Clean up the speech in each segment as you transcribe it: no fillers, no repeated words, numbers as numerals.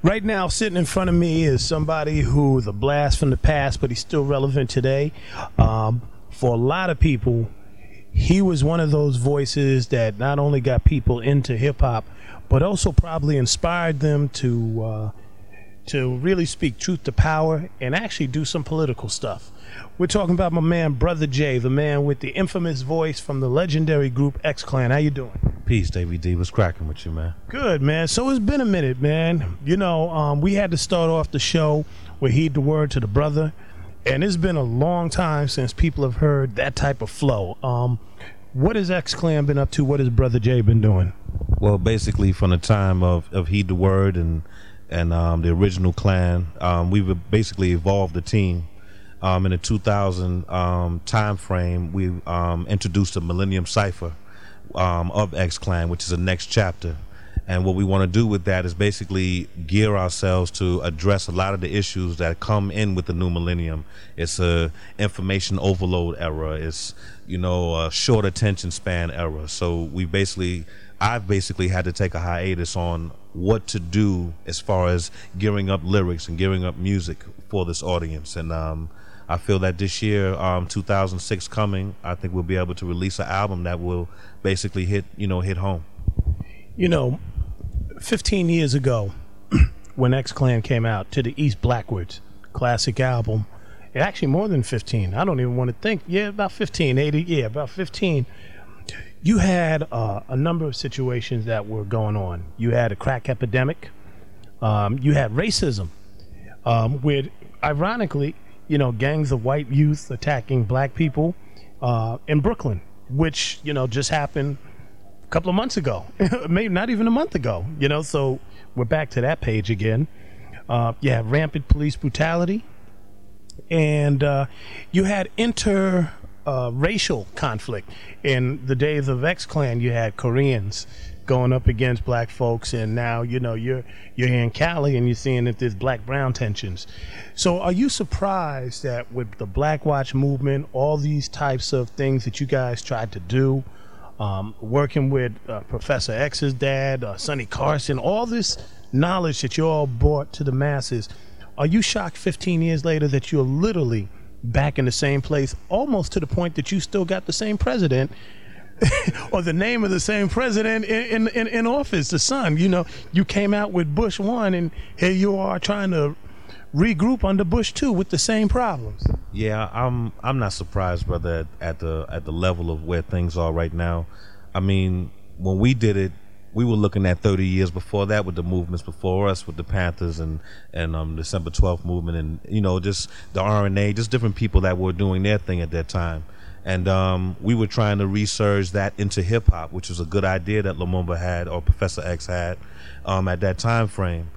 Right now, sitting in front of me is somebody who is a blast from the past, but he's still relevant today. For a lot of people, he was one of those voices that not only got people into hip hop, but also probably inspired them to really speak truth to power and actually do some political stuff. We're talking about my man, Brother J, the man with the infamous voice from the legendary group X-Clan. How you doing? Peace, Davey D. What's cracking with you, man? Good, man. So it's been a minute, man. You know, we had to start off the show with Heed the Word to the Brother, and it's been a long time since people have heard that type of flow. What has X-Clan been up to? What has Brother J been doing? Well, basically from the time of Heed the Word and the original clan, we've basically evolved the team. In the 2000 time frame, we introduced the Millennium Cipher of X-Clan, which is the next chapter. And what we want to do with that is basically gear ourselves to address a lot of the issues that come in with the new millennium. It's a information overload era. It's, a short attention span era. So I've basically had to take a hiatus on what to do as far as gearing up lyrics and gearing up music for this audience. And I feel that this year, 2006 coming, I think we'll be able to release an album that will basically hit home. 15 years ago, when X-Clan came out, To the East Blackwards, classic album, actually more than 15, I don't even want to think, about 15, 80, about 15, you had a number of situations that were going on. You had a crack epidemic, you had racism, with, ironically, gangs of white youth attacking black people in Brooklyn, which, just happened a couple of months ago, maybe not even a month ago, so we're back to that page again. You had rampant police brutality, and you had racial conflict. In the days of X-Clan, you had Koreans going up against black folks, and now you're here in Cali and you're seeing that there's black-brown tensions. So are you surprised that with the Black Watch movement, all these types of things that you guys tried to do, working with Professor X's dad, Sonny Carson, all this knowledge that you all brought to the masses, are you shocked 15 years later that you're literally back in the same place, almost to the point that you still got the same president or the name of the same president in office, the son? You came out with Bush 1 and here you are trying to regroup under Bush 2 with the same problems. Yeah, I'm not surprised, brother, at the level of where things are right now. I mean, when we did it, we were looking at 30 years before that with the movements before us, with the Panthers and December 12th movement, and just the RNA, just different people that were doing their thing at that time. And we were trying to resurge that into hip hop, which was a good idea that Lumumba had, or Professor X had, at that time frame.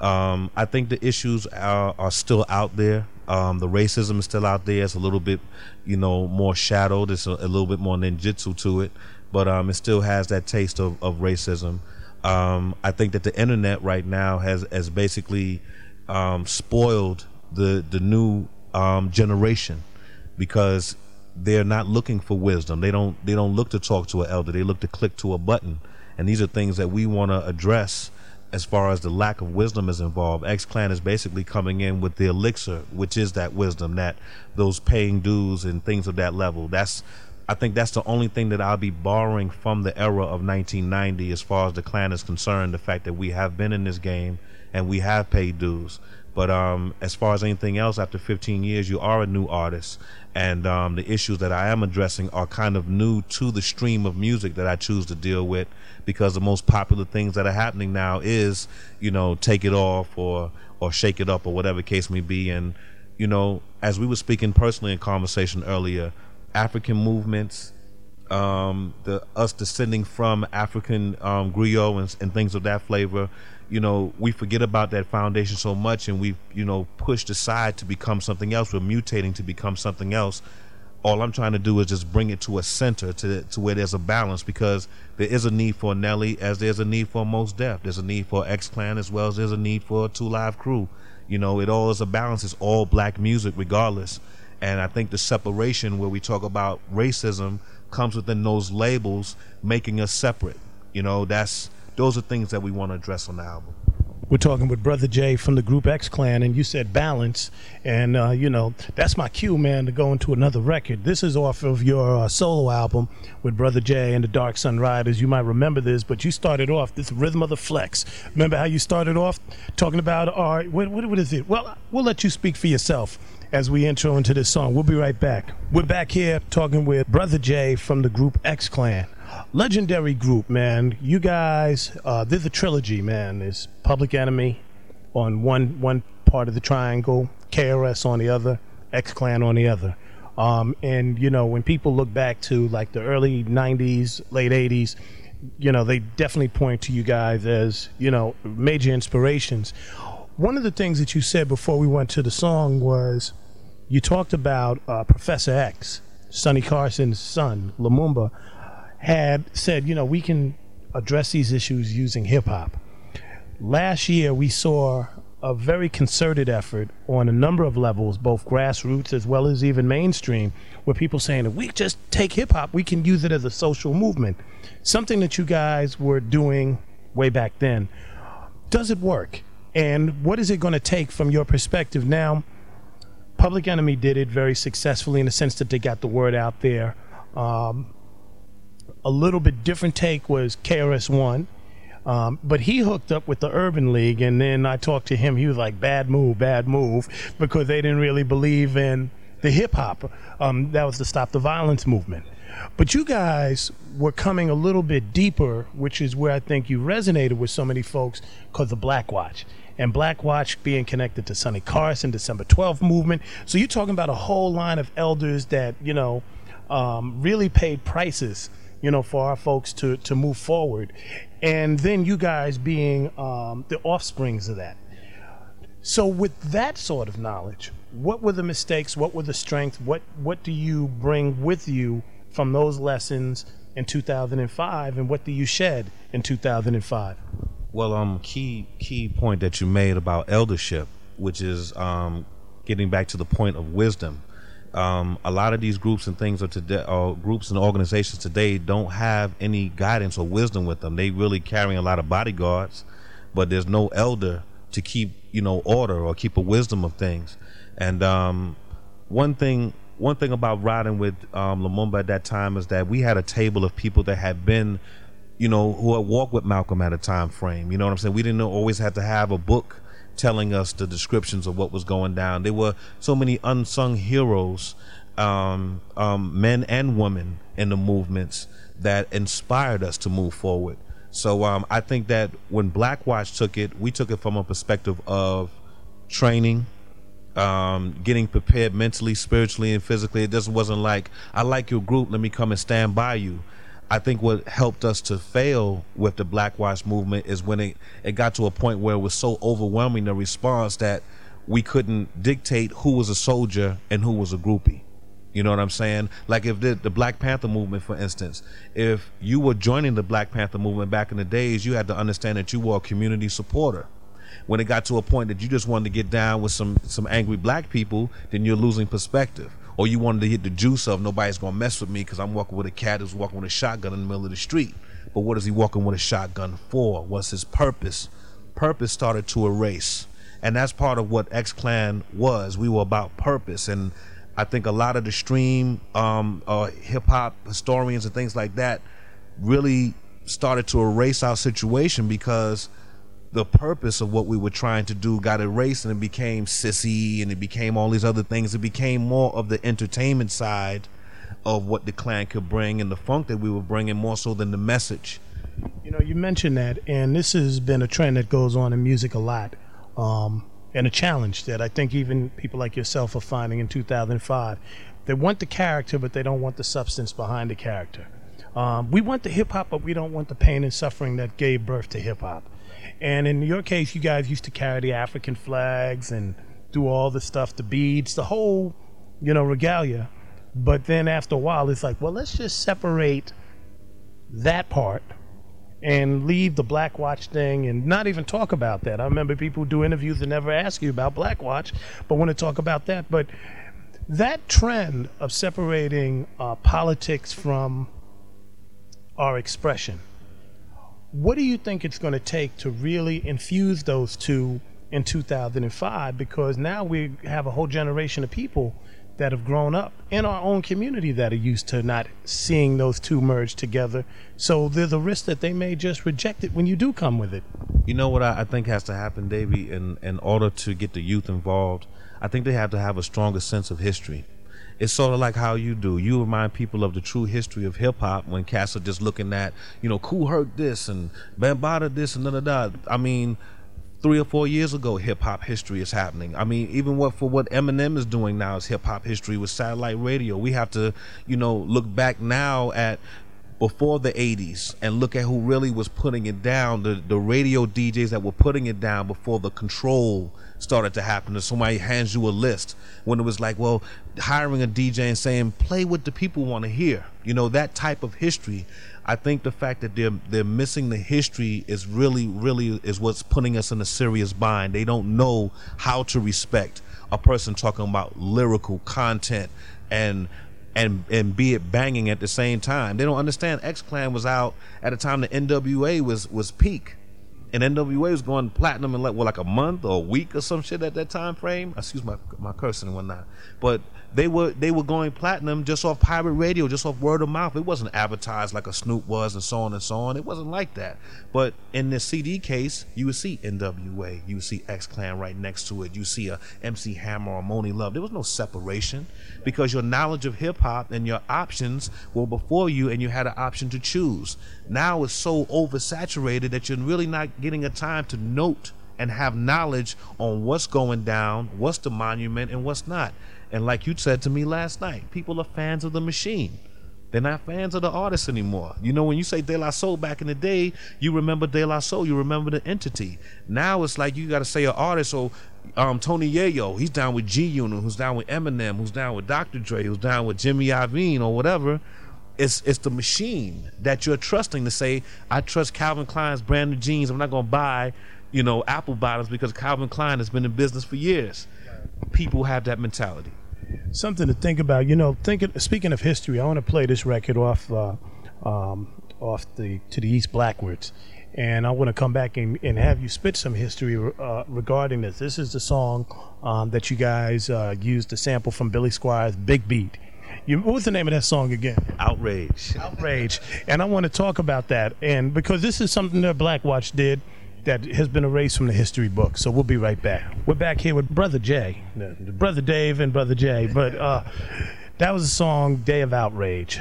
I think the issues are still out there. The racism is still out there. It's a little bit, more shadowed. It's a little bit more ninjutsu to it, but it still has that taste of racism. I think that the internet right now has basically spoiled the new generation, because they're not looking for wisdom. They don't look to talk to an elder. They look to click to a button. And these are things that we want to address as far as the lack of wisdom is involved. X-Clan is basically coming in with the elixir, which is that wisdom, that those paying dues and things of that level. I think that's the only thing that I'll be borrowing from the era of 1990 as far as the clan is concerned, the fact that we have been in this game and we have paid dues. But as far as anything else, after 15 years, you are a new artist. And the issues that I am addressing are kind of new to the stream of music that I choose to deal with, because the most popular things that are happening now is, take it off or shake it up or whatever case may be. And, as we were speaking personally in conversation earlier, African movements, us descending from African griot and things of that flavor, we forget about that foundation so much, and we've, pushed aside to become something else. We're mutating to become something else. All I'm trying to do is just bring it to a center, to where there's a balance, because there is a need for Nelly as there's a need for Mos Def. There's a need for X-Clan as well as there's a need for 2 Live Crew. It all is a balance. It's all black music regardless. And I think the separation where we talk about racism comes within those labels, making us separate. Those are things that we want to address on the album. We're talking with Brother Jay from the group X Clan, and you said balance, and you know that's my cue, man, to go into another record. This is off of your solo album with Brother Jay and the Dark Sun Riders. You might remember this, but you started off this Rhythm of the Flex. Remember how you started off talking about what is it? Well, we'll let you speak for yourself as we intro into this song. We'll be right back. We're back here talking with Brother Jay from the group X Clan. Legendary group, man. You guys, there's a trilogy, man. There's Public Enemy on one part of the triangle, KRS on the other, X Clan on the other. And you know, when people look back to like the early 90s, late 80s, you know, they definitely point to you guys as, you know, major inspirations. One of the things that you said before we went to the song was you talked about Professor X, Sonny Carson's son, Lumumba, had said, you know, we can address these issues using hip-hop. Last year, we saw a very concerted effort on a number of levels, both grassroots as well as even mainstream, where people saying, if we just take hip-hop, we can use it as a social movement. Something that you guys were doing way back then. Does it work? And what is it going to take from your perspective? Now, Public Enemy did it very successfully in the sense that they got the word out there. A little bit different take was KRS-One, but he hooked up with the Urban League, and then I talked to him. He was like, bad move, because they didn't really believe in the hip-hop. That was the Stop the Violence movement. But you guys were coming a little bit deeper, which is where I think you resonated with so many folks because of Black Watch. And Black Watch being connected to Sonny Carson, December 12th movement. So you're talking about a whole line of elders that, you know, really paid prices, you know, for our folks to move forward. And then you guys being the offsprings of that. So with that sort of knowledge, what were the mistakes? What were the strengths? What do you bring with you from those lessons in 2005? And what do you shed in 2005? Well, key point that you made about eldership, which is getting back to the point of wisdom. A lot of these groups and things groups and organizations today don't have any guidance or wisdom with them. They really carrying a lot of bodyguards, but there's no elder to keep, you know, order or keep a wisdom of things. And one thing about riding with Lumumba at that time is that we had a table of people that had been, you know, who had walked with Malcolm at a time frame. You know what I'm saying? We didn't always have to have a book telling us the descriptions of what was going down. There were so many unsung heroes, men and women in the movements that inspired us to move forward. So I think that when Black Watch took it, we took it from a perspective of training, getting prepared mentally, spiritually, and physically. It just wasn't like, I like your group, let me come and stand by you. I think what helped us to fail with the Black Watch movement is when it got to a point where it was so overwhelming, the response, that we couldn't dictate who was a soldier and who was a groupie. You know what I'm saying? Like if the Black Panther movement, for instance, if you were joining the Black Panther movement back in the days, you had to understand that you were a community supporter. When it got to a point that you just wanted to get down with some angry black people, then you're losing perspective. Or you wanted to hit the juice of, nobody's gonna mess with me because I'm walking with a cat who's walking with a shotgun in the middle of the street. But what is he walking with a shotgun for? What's his purpose? Purpose started to erase. And that's part of what X Clan was. We were about purpose. And I think a lot of the stream hip hop historians and things like that really started to erase our situation because the purpose of what we were trying to do got erased, and it became sissy, and it became all these other things. It became more of the entertainment side of what the Clan could bring, and the funk that we were bringing, more so than the message. You know, you mentioned that, and this has been a trend that goes on in music a lot, and a challenge that I think even people like yourself are finding in 2005. They want the character, but they don't want the substance behind the character. We want the hip-hop, but we don't want the pain and suffering that gave birth to hip-hop. And in your case, you guys used to carry the African flags and do all the stuff, the beads, the whole, you know, regalia. But then after a while, it's like, well, let's just separate that part and leave the Black Watch thing and not even talk about that. I remember people who do interviews and never ask you about Black Watch, but want to talk about that. But that trend of separating politics from our expression, What do you think it's going to take to really infuse those two in 2005? Because now we have a whole generation of people that have grown up in our own community that are used to not seeing those two merge together. So there's a risk that they may just reject it when you do come with it. You know what I think has to happen, Davey, in order to get the youth involved? I think they have to have a stronger sense of history. It's sort of like how you do. You remind people of the true history of hip hop when cats are just looking at, Kool Herc this and Bambaataa this and da. I mean, 3 or 4 years ago, hip hop history is happening. I mean, even what Eminem is doing now is hip hop history with satellite radio. We have to, look back now at before the 80s and look at who really was putting it down, the radio DJs that were putting it down before the control started to happen. And somebody hands you a list when it was like, well, hiring a DJ and saying, play what the people want to hear. That type of history. I think the fact that they're missing the history is really is what's putting us in a serious bind. They don't know how to respect a person talking about lyrical content and be it banging at the same time. They don't understand X-Clan was out at a time the NWA was peak. And NWA was going platinum in like a month or a week or some shit at that time frame. Excuse my cursing and whatnot. But they were going platinum just off pirate radio, just off word of mouth. It wasn't advertised like a Snoop was and so on and so on. It wasn't like that. But in the CD case, you would see NWA, you would see X-Clan right next to it. You see a MC Hammer or Moni Love. There was no separation because your knowledge of hip hop and your options were before you, and you had an option to choose. Now it's so oversaturated that you're really not getting a time to note and have knowledge on what's going down, what's the monument, and what's not. And like you said to me last night, people are fans of the machine. They're not fans of the artist anymore. When you say De La Soul back in the day, you remember De La Soul, you remember the entity. Now it's like you got to say an artist. So Tony Yayo, he's down with G-Unit, who's down with Eminem, who's down with Dr. Dre, who's down with Jimmy Iovine or whatever. It's the machine that you're trusting to say, I trust Calvin Klein's brand new jeans. I'm not going to buy, Apple bottoms because Calvin Klein has been in business for years. People have that mentality. Something to think about. Speaking of history, I want to play this record off To the East Blackwards, and I want to come back and have you spit some history regarding this. This is the song that you guys used to sample from Billy Squier's Big Beat. What was the name of that song again? Outrage. And I want to talk about that, and because this is something that Black Watch did that has been erased from the history book. So we'll be right back. We're back here with Brother Jay, Brother Dave and Brother Jay. But that was a song, Day of Outrage.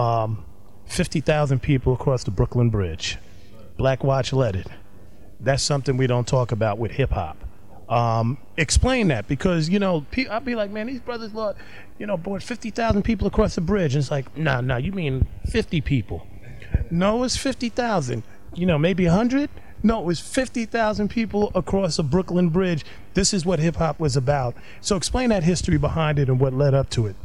50,000 people across the Brooklyn Bridge. Black Watch led it. That's something we don't talk about with hip hop. Explain that, because I'll be like, man, these brothers brought 50,000 people across the bridge, and it's like, nah, you mean 50 people? No, it's 50,000. Maybe 100. No, it was 50,000 people across a Brooklyn Bridge. This is what hip hop was about. So explain that history behind it and what led up to it.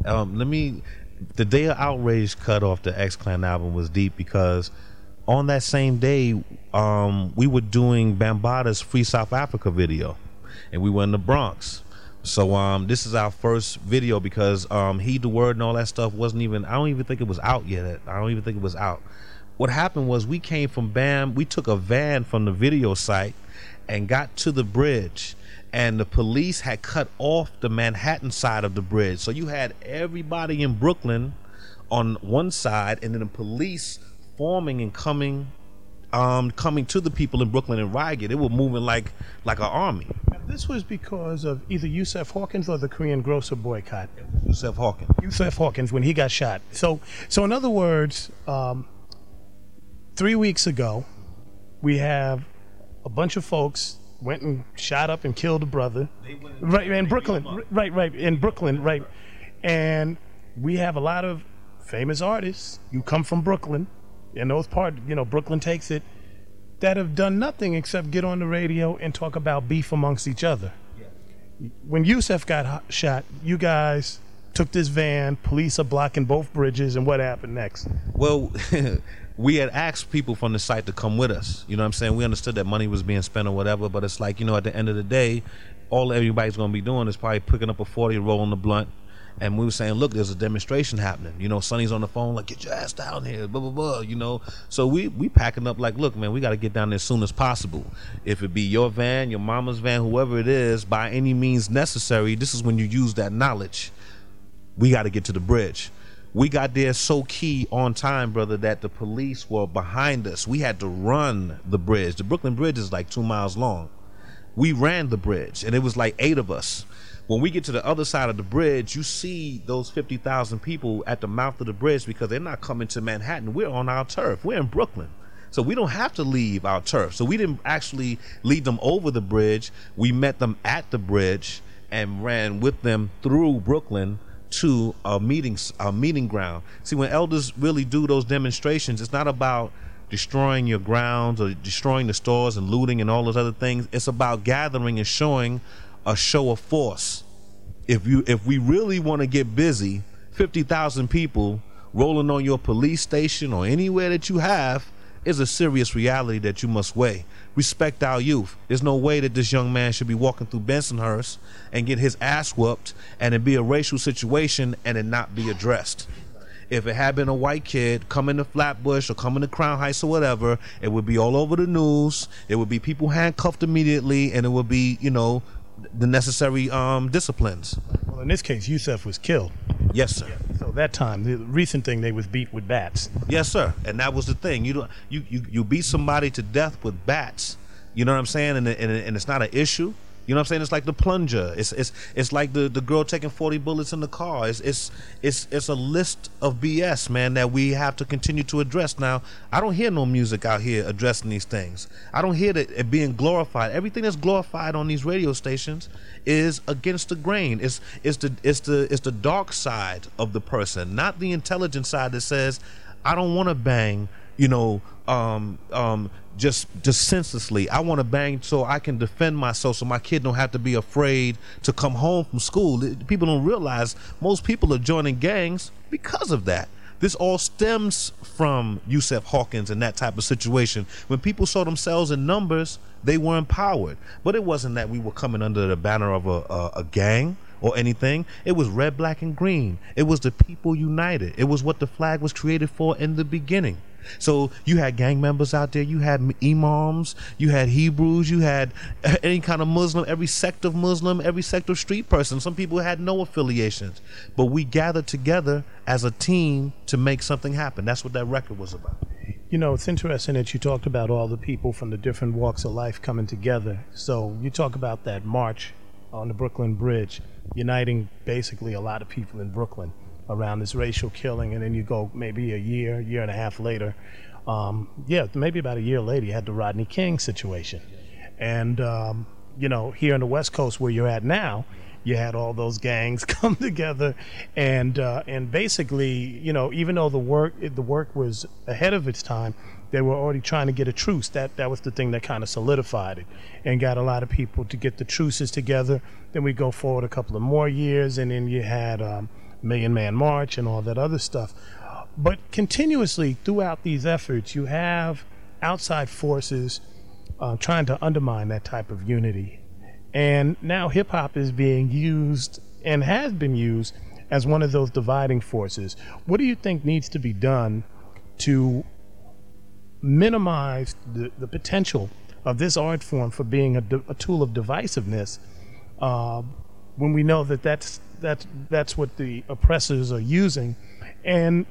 The Day of Outrage cut off the X-Clan album was deep because on that same day, we were doing Bambaataa's Free South Africa video, and we were in the Bronx. So this is our first video because Heed the Word and all that stuff wasn't even, I don't even think it was out yet. What happened was we came from we took a van from the video site and got to the bridge, and the police had cut off the Manhattan side of the bridge. So you had everybody in Brooklyn on one side, and then the police forming and coming to the people in Brooklyn and Reigate. They were moving like an army. Now, this was because of either Yusef Hawkins or the Korean grocer boycott. Yusef Hawkins when he got shot. So in other words, 3 weeks ago, we have a bunch of folks went and shot up and killed a brother, right in Brooklyn, in Brooklyn, right, and we have a lot of famous artists. You come from Brooklyn, and those parts, Brooklyn takes it, that have done nothing except get on the radio and talk about beef amongst each other. Yeah. When Yusef got shot, you guys took this van, police are blocking both bridges, and what happened next? Well, we had asked people from the site to come with us. You know what I'm saying? We understood that money was being spent or whatever, but it's like, at the end of the day, all everybody's going to be doing is probably picking up a 40 and rolling the blunt And we were saying, look, there's a demonstration happening. You know, Sonny's on the phone, like, get your ass down here, blah, blah, blah, you know. So we packing up like, look, man, we got to get down there as soon as possible. If it be your van, your mama's van, whoever it is, by any means necessary, this is when you use that knowledge. We got to get to the bridge. We got there so key on time, brother, that the police were behind us. We had to run the bridge. The Brooklyn Bridge is like 2 miles long. We ran the bridge, and it was like 8 of us. When we get to the other side of the bridge, you see those 50,000 people at the mouth of the bridge because they're not coming to Manhattan. We're on our turf. We're in Brooklyn. So we don't have to leave our turf. So we didn't actually lead them over the bridge. We met them at the bridge and ran with them through Brooklyn to a meeting ground. See, when elders really do those demonstrations, it's not about destroying your grounds or destroying the stores and looting and all those other things. It's about gathering and showing a show of force. If we really want to get busy, 50,000 people rolling on your police station or anywhere that you have is a serious reality that you must weigh. Respect our youth. There's no way that this young man should be walking through Bensonhurst and get his ass whooped and it be a racial situation and it not be addressed. If it had been a white kid coming to Flatbush or coming to Crown Heights or whatever, it would be all over the news. It would be people handcuffed immediately, and it would be, you know, the necessary disciplines. Well, in this case, Yusef was killed. Yes, sir. So that time, the recent thing, they was beat with bats. Yes, sir. And that was the thing. You beat somebody to death with bats. You know what I'm saying? And it's not an issue. You know what I'm saying? It's like the plunger. It's like the girl taking 40 bullets in the car. It's a list of BS, man, that we have to continue to address. Now, I don't hear no music out here addressing these things. I don't hear it being glorified. Everything that's glorified on these radio stations is against the grain. It's the dark side of the person, not the intelligent side that says, I don't want to bang, you know, just senselessly. I want to bang so I can defend myself, so my kid don't have to be afraid to come home from school. People don't realize most people are joining gangs because of that. This all stems from Yusef Hawkins and that type of situation. When people saw themselves in numbers, they were empowered. But it wasn't that we were coming under the banner of a gang or anything. It was red, black, and green. It was the people united. It was what the flag was created for in the beginning. So you had gang members out there, you had imams, you had Hebrews, you had any kind of Muslim, every sect of Muslim, every sect of street person. Some people had no affiliations, but we gathered together as a team to make something happen. That's what that record was about. You know, it's interesting that you talked about all the people from the different walks of life coming together. So you talk about that march on the Brooklyn Bridge, uniting basically a lot of people in Brooklyn around this racial killing, and then you go maybe a year and a half later, maybe about a year later, you had the Rodney King situation. And, you know, here on the West Coast where you're at now, you had all those gangs come together and basically, you know, even though the work was ahead of its time, they were already trying to get a truce. That was the thing that kind of solidified it and got a lot of people to get the truces together. Then we go forward a couple of more years, and then you had Million Man March and all that other stuff. But continuously throughout these efforts, you have outside forces trying to undermine that type of unity. And now hip hop is being used and has been used as one of those dividing forces. What do you think needs to be done to minimize the potential of this art form for being a tool of divisiveness, when we know that that's what the oppressors are using, and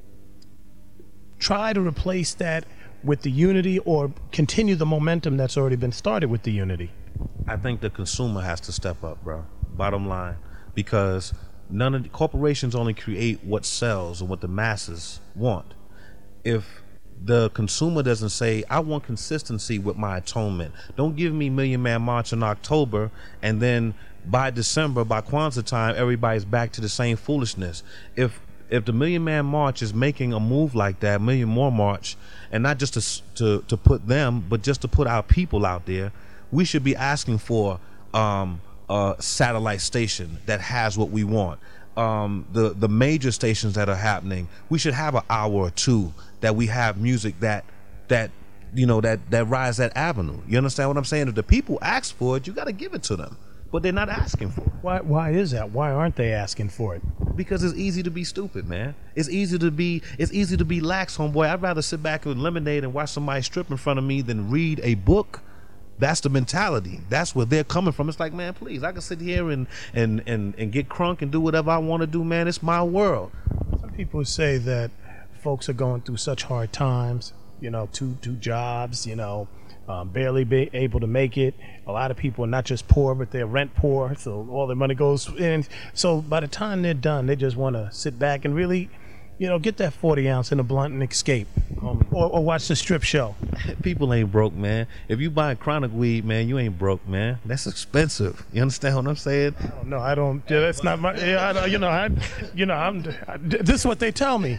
try to replace that with the unity or continue the momentum that's already been started with the unity? I think the consumer has to step up, bro. Bottom line, because none of the corporations only create what sells and what the masses want. If the consumer doesn't say, I want consistency with my atonement, don't give me Million Man March in October and then by December, by Kwanzaa time, everybody's back to the same foolishness. If the Million Man March is making a move like that, Million More March, and not just to put them, but just to put our people out there, we should be asking for a satellite station that has what we want. The major stations that are happening, we should have an hour or two that we have music that rides that avenue. You understand what I'm saying? If the people ask for it, you got to give it to them. but they're not asking for it. Why is that? Why aren't they asking for it? Because it's easy to be stupid, man. It's easy to be lax, homeboy. I'd rather sit back with lemonade and watch somebody strip in front of me than read a book. That's the mentality. That's where they're coming from. It's like, man, please, I can sit here and get crunk and do whatever I want to do, man. It's my world. Some people say that folks are going through such hard times, two jobs, barely be able to make it. A lot of people are not just poor, but they're rent poor, so all their money goes in. So by the time they're done, they just want to sit back and really, get that 40 ounce in a blunt and escape, or watch the strip show. People ain't broke, man. If you buy chronic weed, man, you ain't broke, man. That's expensive. You understand what I'm saying? No, I don't. Yeah, that's not my. Yeah, this is what they tell me.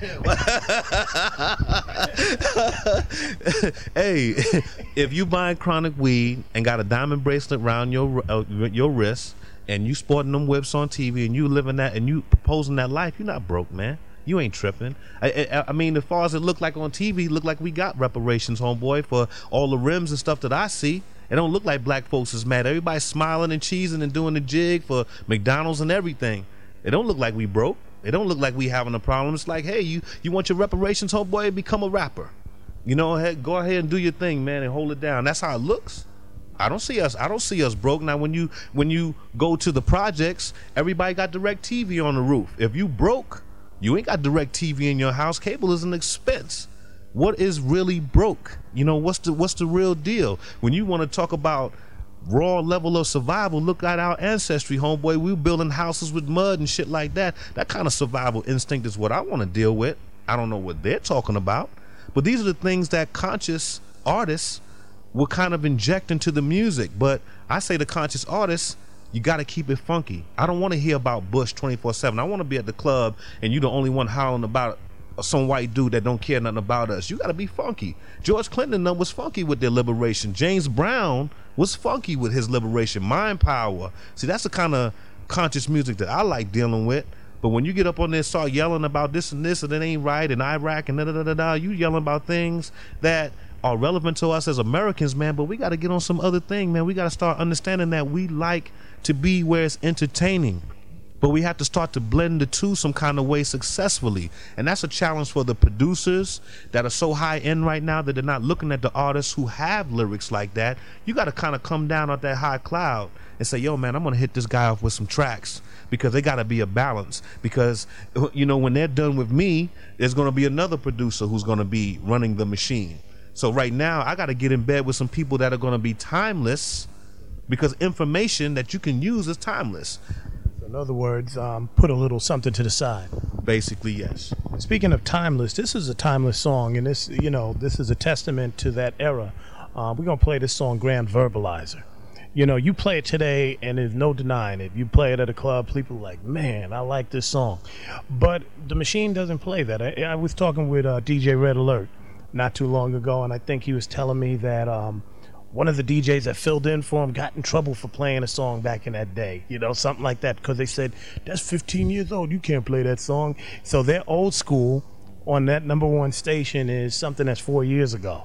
Hey, if you buy chronic weed and got a diamond bracelet around your wrist, and you sporting them whips on TV, and you living that, and you proposing that life, you're not broke, man. You ain't tripping. I mean, as far as it look like on TV, look like we got reparations, homeboy, for all the rims and stuff that I see. It don't look like black folks is mad. Everybody's smiling and cheesing and doing the jig for McDonald's and everything. It don't look like we broke. It don't look like we having a problem. It's like, hey, you want your reparations, homeboy, become a rapper. Go ahead and do your thing, man, and hold it down. That's how it looks. I don't see us broke. Now when you go to the projects, everybody got direct TV on the roof. If you broke, you ain't got direct TV in your house. Cable is an expense. What is really broke? What's the real deal? When you want to talk about raw level of survival, look at our ancestry, homeboy. We were building houses with mud and shit like that. That kind of survival instinct is what I want to deal with. I don't know what they're talking about, but these are the things that conscious artists will kind of inject into the music. But I say the conscious artists, you got to keep it funky. I don't want to hear about Bush 24/7. I want to be at the club and you the only one howling about some white dude that don't care nothing about us. You got to be funky. George Clinton was funky with their liberation. James Brown was funky with his liberation. Mind Power. See, that's the kind of conscious music that I like dealing with. But when you get up on there and start yelling about this and it ain't right, and Iraq and da-da-da-da-da, you yelling about things that are relevant to us as Americans, man. But we got to get on some other thing, man. We got to start understanding that we like to be where it's entertaining, but we have to start to blend the two some kind of way successfully. And that's a challenge for the producers that are so high end right now that they're not looking at the artists who have lyrics like that. You got to kind of come down off that high cloud and say, yo, man, I'm going to hit this guy off with some tracks, because they got to be a balance. Because, when they're done with me, there's going to be another producer who's going to be running the machine. So right now, I got to get in bed with some people that are going to be timeless, because information that you can use is timeless. In other words, put a little something to the side. Basically, yes. Speaking of timeless, this is a timeless song, and this is a testament to that era. We're going to play this song, Grand Verbalizer. You play it today, and there's no denying it. You play it at a club, people are like, man, I like this song. But the machine doesn't play that. I was talking with DJ Red Alert not too long ago, and I think he was telling me that one of the DJs that filled in for him got in trouble for playing a song back in that day, something like that, because they said, that's 15 years old, you can't play that song. So their old school on that number one station is something that's 4 years ago.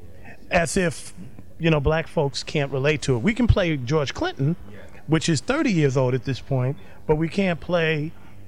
As if, black folks can't relate to it. We can play George Clinton, which is 30 years old at this point, but we can't play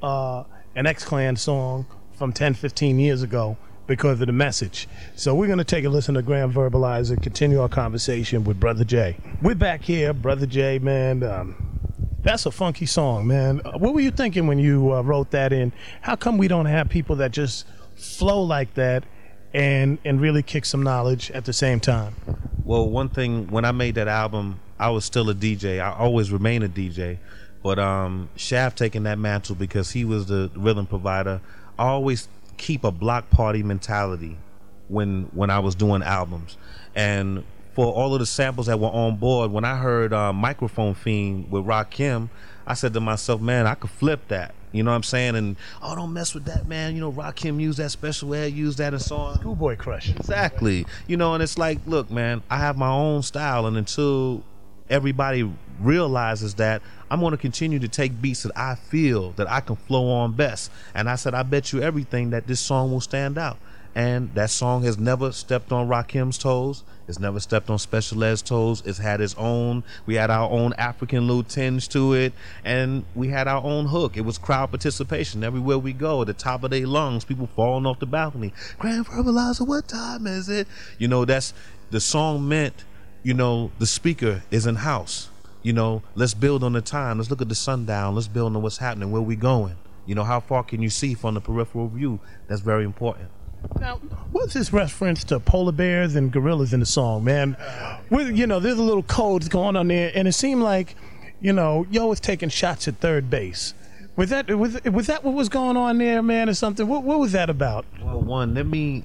an X-Clan song from 10, 15 years ago because of the message. So we're going to take a listen to Grand Verbalizer, continue our conversation with Brother J. We're back here, Brother J, man. That's a funky song, man. What were you thinking when you wrote that in? How come we don't have people that just flow like that and really kick some knowledge at the same time? Well, one thing, when I made that album, I was still a DJ. I always remain a DJ. But Shaft taking that mantle because he was the rhythm provider. I always keep a block party mentality when I was doing albums. And for all of the samples that were on board, when I heard Microphone Fiend with Rakim, I said to myself, man, I could flip that. You know what I'm saying? And, oh, don't mess with that, man. Rakim used that, Special Ed used that, and so on. Schoolboy Crush. Exactly. And it's like, look, man, I have my own style, and until everybody realizes that, I'm going to continue to take beats that I feel that I can flow on best. And I said, I bet you everything that this song will stand out. And that song has never stepped on Rakim's toes. It's never stepped on Special Ed's toes. It's had its own. We had our own African little tinge to it, and we had our own hook. It was crowd participation everywhere we go. At the top of their lungs, people falling off the balcony. Grand Verbalizer, what time is it? You know, that's the song meant. You know, the speaker is in house. You know, let's build on the time. Let's look at the sundown. Let's build on what's happening. Where we going? You know, how far can you see from the peripheral view? That's very important. Now, what's this reference to polar bears and gorillas in the song, man? You know, there's a little code going on there, and it seemed like, you know, Yo was taking shots at third base. Was that what was going on there, man, or something? What was that about? Well, let me.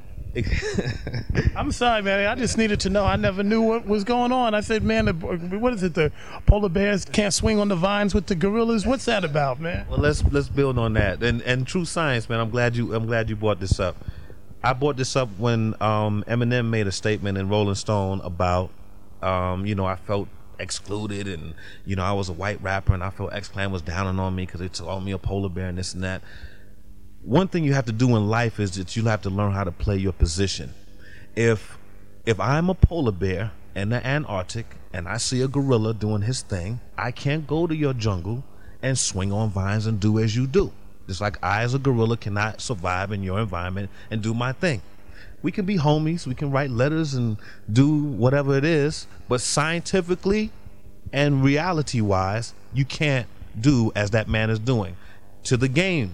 I'm sorry, man. I just needed to know. I never knew what was going on. I said, man, what is it? The polar bears can't swing on the vines with the gorillas. What's that about, man? Well, let's build on that. And true science, man. I'm glad you brought this up. I brought this up when Eminem made a statement in Rolling Stone about, you know, I felt excluded, and you know, I was a white rapper, and I felt X-Clan was downing on me because they called me a polar bear and this and that. One thing you have to do in life is that you have to learn how to play your position. If I'm a polar bear in the Antarctic and I see a gorilla doing his thing, I can't go to your jungle and swing on vines and do as you do. Just like I as a gorilla cannot survive in your environment and do my thing. We can be homies, we can write letters and do whatever it is, but scientifically and reality-wise, you can't do as that man is doing. To the game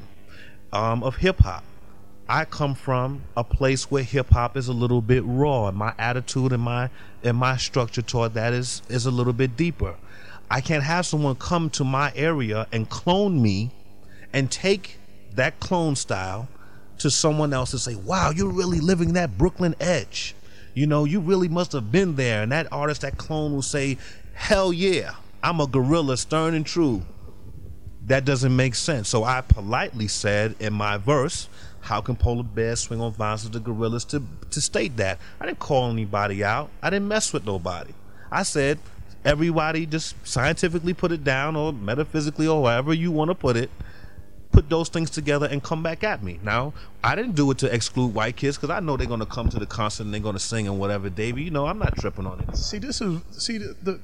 of hip-hop, I come from a place where hip-hop is a little bit raw, and my attitude and my structure toward that is a little bit deeper. I can't have someone come to my area and clone me and take that clone style to someone else and say, wow, you're really living that Brooklyn edge. You know, you really must have been there. And that artist, that clone will say, hell yeah, I'm a gorilla, stern and true. That doesn't make sense. So I politely said in my verse, how can polar bears swing on vines with the gorillas, to state that. I didn't call anybody out. I didn't mess with nobody. I said, everybody just scientifically put it down, or metaphysically, or however you want to put it. Put those things together and come back at me. Now, I didn't do it to exclude white kids, because I know they're going to come to the concert and they're going to sing and whatever, Davey. You know, I'm not tripping on it. See, the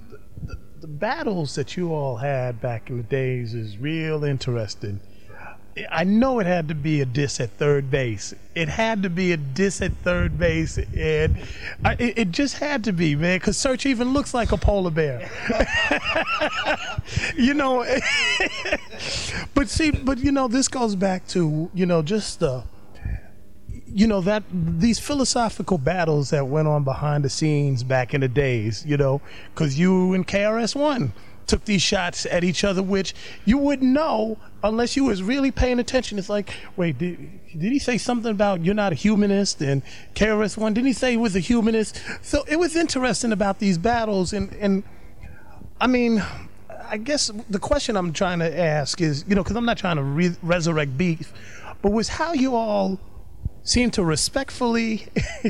battles that you all had back in the days is real interesting. I know it had to be a diss at third base. It had to be a diss at third base, and it just had to be, man, because Search even looks like a polar bear. You know, but you know, this goes back to, you know, just you know, that these philosophical battles that went on behind the scenes back in the days, you know, because you and KRS-One took these shots at each other, which you wouldn't know unless you was really paying attention. It's like, wait, did he say something about you're not a humanist? And KRS-One, didn't he say he was a humanist? So it was interesting about these battles, and I mean, I guess the question I'm trying to ask is, you know, because I'm not trying to resurrect beef, but was how you all seem to respectfully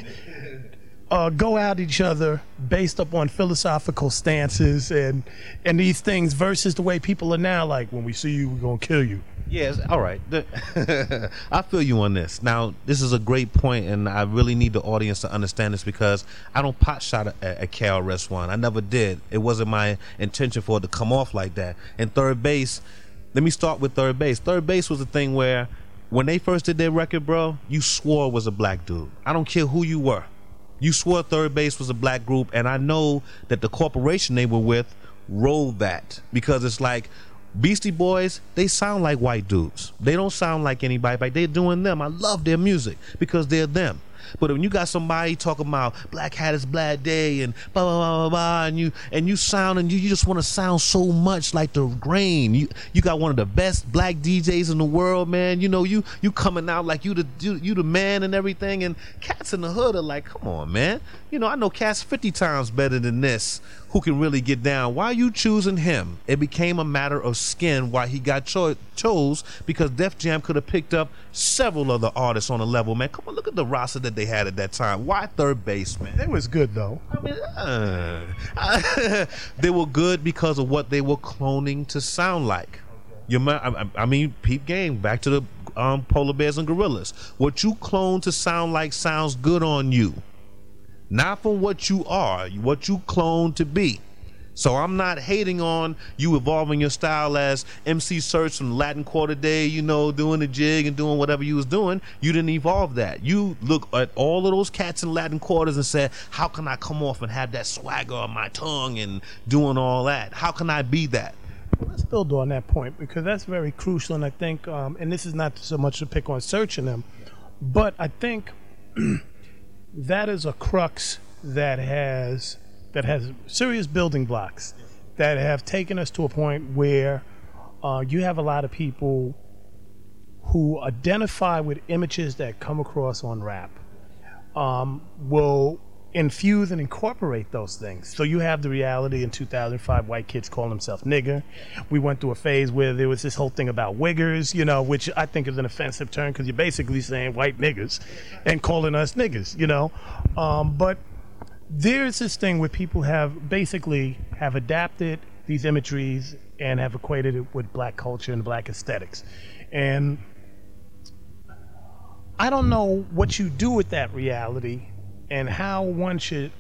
go at each other based upon philosophical stances and these things versus the way people are now, like, when we see you, we're going to kill you. Yes, all right. I feel you on this. Now, this is a great point, and I really need the audience to understand this, because I don't pot shot at KRS-One. I never did. It wasn't my intention for it to come off like that. And third base, let me start with third base. Third base was a thing where when they first did their record, bro, you swore it was a black dude. I don't care who you were. You swore third base was a black group, and I know that the corporation they were with rolled that, because it's like Beastie Boys, they sound like white dudes. They don't sound like anybody, but they're doing them. I love their music because they're them. But when you got somebody talking about Black Hat is Black Day and blah blah blah blah, blah and you sound, and you just want to sound so much like the grain. You got one of the best black DJs in the world, man. You know, you coming out like you the man and everything, and cats in the hood are like, come on, man. You know, I know cats 50 times better than this who can really get down. Why are you choosing him? It became a matter of skin why he got chose, because Def Jam could have picked up several other artists on a level, man. Come on, look at the roster that they had at that time. Why third base, man? It was good, though. I mean, they were good because of what they were cloning to sound like. I mean, peep game, back to the polar bears and gorillas. What you clone to sound like sounds good on you, not from what you are, what you clone to be. So I'm not hating on you evolving your style as MC Search from Latin Quarter Day, you know, doing the jig and doing whatever you was doing. You didn't evolve that. You look at all of those cats in Latin Quarters and said, how can I come off and have that swagger on my tongue and doing all that? How can I be that? Well, let's build on that point, because that's very crucial. And I think, and this is not so much to pick on Search and them, but I think that is a crux that has serious building blocks that have taken us to a point where you have a lot of people who identify with images that come across on rap, will infuse and incorporate those things. So you have the reality in 2005, white kids call themselves nigger. We went through a phase where there was this whole thing about wiggers, you know, which I think is an offensive term because you're basically saying white niggers and calling us niggers, you know. But there's this thing where people have adapted these imageries and have equated it with black culture and black aesthetics. And I don't know what you do with that reality and how one should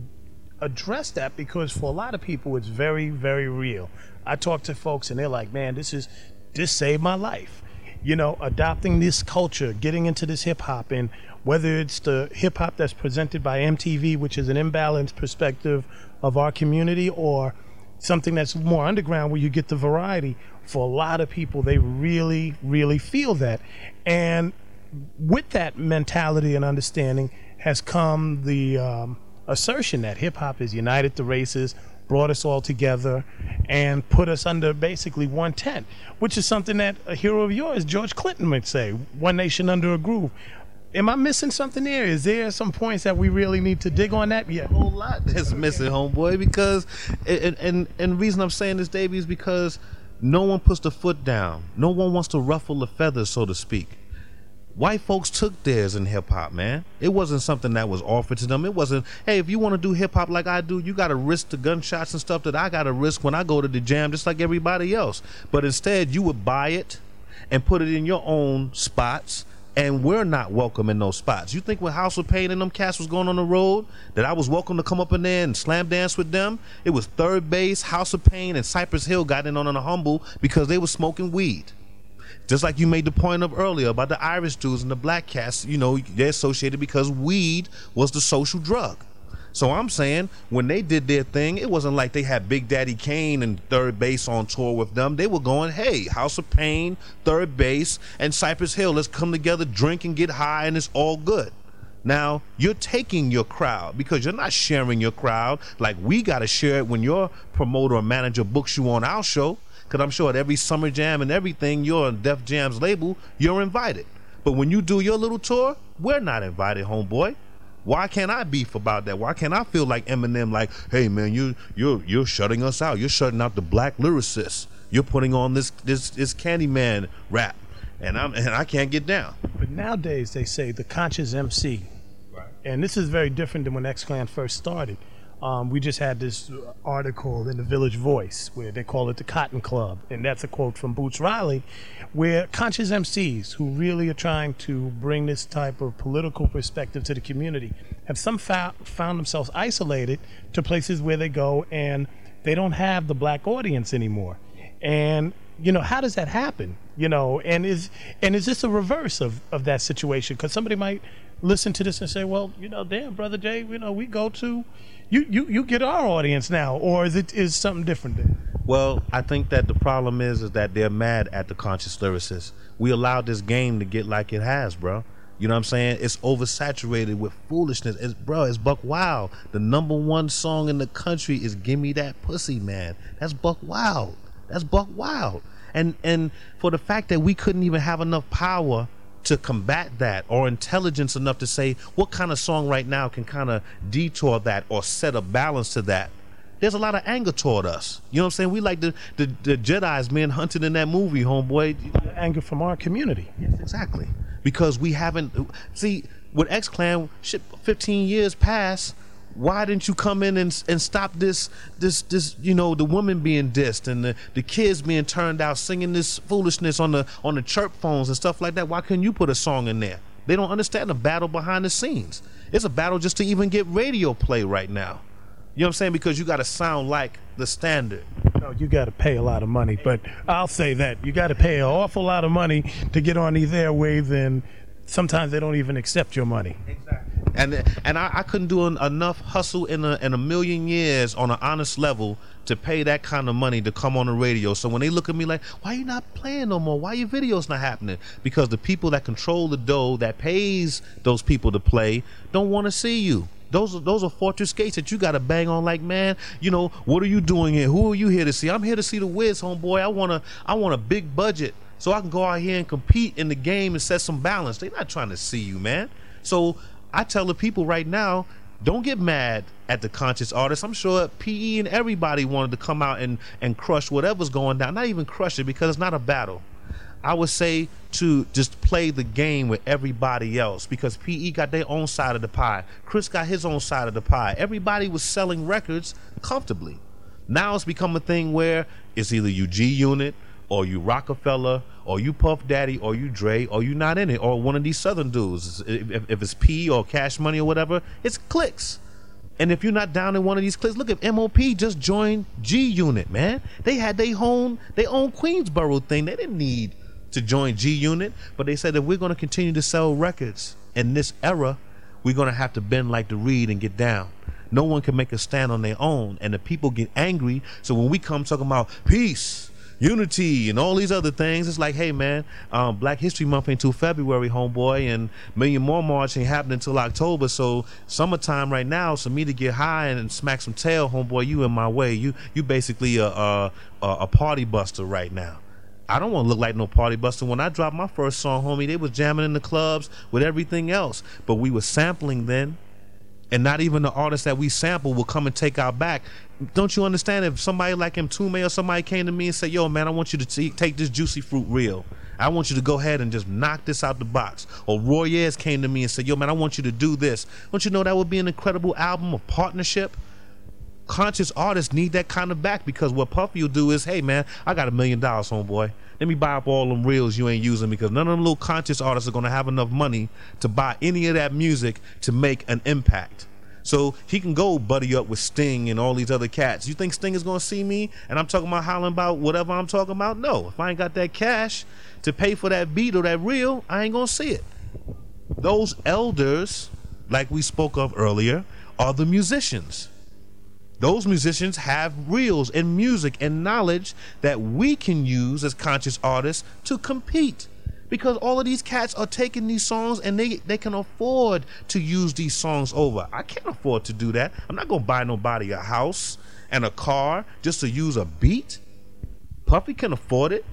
address that, because for a lot of people it's very, very real. I talk to folks and they're like, man, this saved my life. You know, adopting this culture, getting into this hip hop, and whether it's the hip hop that's presented by MTV, which is an imbalanced perspective of our community, or something that's more underground where you get the variety. For a lot of people, they really, really feel that. And with that mentality and understanding has come the assertion that hip hop has united the races, brought us all together, and put us under basically one tent, which is something that a hero of yours, George Clinton, might say, one nation under a groove. Am I missing something there? Is there some points that we really need to dig on that? Yeah, a whole lot that's missing, homeboy, because, and the reason I'm saying this, Davey, is because no one puts the foot down. No one wants to ruffle the feathers, so to speak. White folks took theirs in hip-hop, man. It wasn't something that was offered to them. It wasn't, hey, if you want to do hip-hop like I do, you got to risk the gunshots and stuff that I got to risk when I go to the jam, just like everybody else. But instead, you would buy it and put it in your own spots, and we're not welcome in those spots. You think when House of Pain and them cats was going on the road, that I was welcome to come up in there and slam dance with them? It was Third Base, House of Pain, and Cypress Hill got in on the humble because they were smoking weed. Just like you made the point of earlier about the Irish dudes and the black cats, you know, they're associated because weed was the social drug. So I'm saying when they did their thing, it wasn't like they had Big Daddy Kane and Third Base on tour with them. They were going, hey, House of Pain, Third Base, and Cypress Hill, let's come together, drink and get high, and it's all good. Now, you're taking your crowd because you're not sharing your crowd like we got to share it when your promoter or manager books you on our show. Because I'm sure at every Summer Jam and everything, you're on Def Jam's label, you're invited. But when you do your little tour, we're not invited, homeboy. Why can't I beef about that? Why can't I feel like Eminem, like, hey man, you're shutting us out. You're shutting out the black lyricists. You're putting on this Candyman rap, and I can't get down. But nowadays they say the conscious MC, right? And this is very different than when X-Clan first started. We just had this article in the Village Voice where they call it the Cotton Club, and that's a quote from Boots Riley, where conscious MCs who really are trying to bring this type of political perspective to the community have found themselves isolated to places where they go and they don't have the black audience anymore. And you know, how does that happen? You know, and is this a reverse of that situation? Because somebody might listen to this and say, well, you know, damn, Brother Jay, you know, we go to you get our audience now, or is something different there? Well, I think that the problem is that they're mad at the conscious lyricists. We allowed this game to get like it has, bro. You know what I'm saying? It's oversaturated with foolishness. It's buck wild. The #1 song in the country is "Gimme That Pussy," man. That's buck wild. That's buck wild. And for the fact that we couldn't even have enough power to combat that, or intelligence enough to say what kind of song right now can kind of detour that or set a balance to that, there's a lot of anger toward us. You know what I'm saying? We like the Jedi's being hunted in that movie, homeboy. Anger from our community. Yes, exactly. Because we haven't, see, with X-Clan, shit, 15 years past, Why didn't you come in and stop this, the women being dissed and the kids being turned out singing this foolishness on the chirp phones and stuff like that? Why couldn't you put a song in there? They don't understand the battle behind the scenes. It's a battle just to even get radio play right now. You know what I'm saying? Because you got to sound like the standard. No, you got to pay a lot of money, but I'll say that you got to pay an awful lot of money to get on these airwaves, and sometimes they don't even accept your money. Exactly. And I couldn't do enough hustle in a million years on an honest level to pay that kind of money to come on the radio. So when they look at me like, why you not playing no more? Why your videos not happening? Because the people that control the dough that pays those people to play don't want to see you. Those are fortress gates that you got to bang on. Like, man, what are you doing here? Who are you here to see? I'm here to see the Wiz, homeboy. I want a big budget so I can go out here and compete in the game and set some balance. They're not trying to see you, man. So I tell the people right now, don't get mad at the conscious artists. I'm sure PE and everybody wanted to come out and crush whatever's going down. Not even crush it, because it's not a battle. I would say to just play the game with everybody else, because PE got their own side of the pie. Chris got his own side of the pie. Everybody was selling records comfortably. Now it's become a thing where it's either you G Unit, or you Rockefeller, or you Puff Daddy, or you Dre, or you not in it, or one of these Southern dudes. If it's P or Cash Money or whatever, it's clicks. And if you're not down in one of these cliques, look, if MOP just joined G Unit, man. They had their own Queensboro thing. They didn't need to join G Unit, but they said if we're going to continue to sell records in this era, we're going to have to bend like the reed and get down. No one can make a stand on their own, and the people get angry. So when we come talking about peace, unity, and all these other things, it's like, hey man, Black History Month ain't till February, homeboy, and Million More March ain't happening until October. So summertime right now, so me to get high and smack some tail, homeboy, you in my way. You basically a party buster right now. I don't want to look like no party buster. When I dropped my first song, homie, they was jamming in the clubs with everything else. But we were sampling then, and not even the artists that we sample will come and take our back. Don't you understand? If somebody like Mtume or somebody came to me and said, yo, man, I want you to take this Juicy Fruit reel. I want you to go ahead and just knock this out the box. Or Roy Ayers came to me and said, yo, man, I want you to do this. Don't you know that would be an incredible album of partnership? Conscious artists need that kind of back, because what Puffy will do is, hey man, I got $1 million, homeboy. Let me buy up all them reels you ain't using, because none of them little conscious artists are gonna have enough money to buy any of that music to make an impact. So he can go buddy up with Sting and all these other cats. You think Sting is gonna see me and I'm talking about hollering about whatever I'm talking about? No. If I ain't got that cash to pay for that beat or that reel, I ain't gonna see it. Those elders, like we spoke of earlier, are the musicians. Those musicians have reels and music and knowledge that we can use as conscious artists to compete, because all of these cats are taking these songs and they can afford to use these songs over. I can't afford to do that. I'm not gonna buy nobody a house and a car just to use a beat. Puffy can afford it.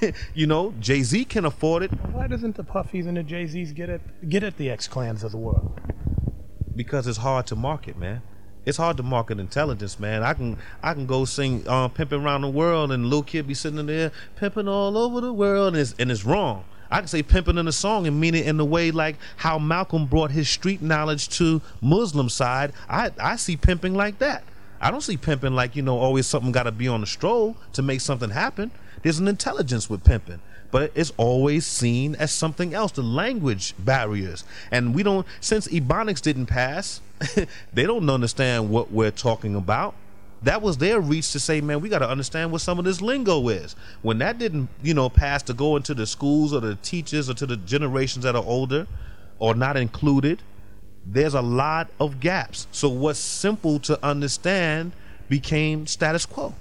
Jay-Z can afford it. Why doesn't the Puffies and the Jay-Z's get at the X-Clans of the world? Because it's hard to market, man. It's hard to market intelligence, man. I can go sing "Pimping Around the World" and Lil Kid be sitting in there pimping all over the world, and it's wrong. I can say pimping in a song and mean it in the way like how Malcolm brought his street knowledge to Muslim side. I see pimping like that. I don't see pimping like, always something got to be on the stroll to make something happen. There's an intelligence with pimping, but it's always seen as something else, the language barriers. And since Ebonics didn't pass, they don't understand what we're talking about. That was their reach to say, man, we got to understand what some of this lingo is. When that didn't, pass to go into the schools or the teachers or to the generations that are older or not included, there's a lot of gaps. So what's simple to understand became status quo.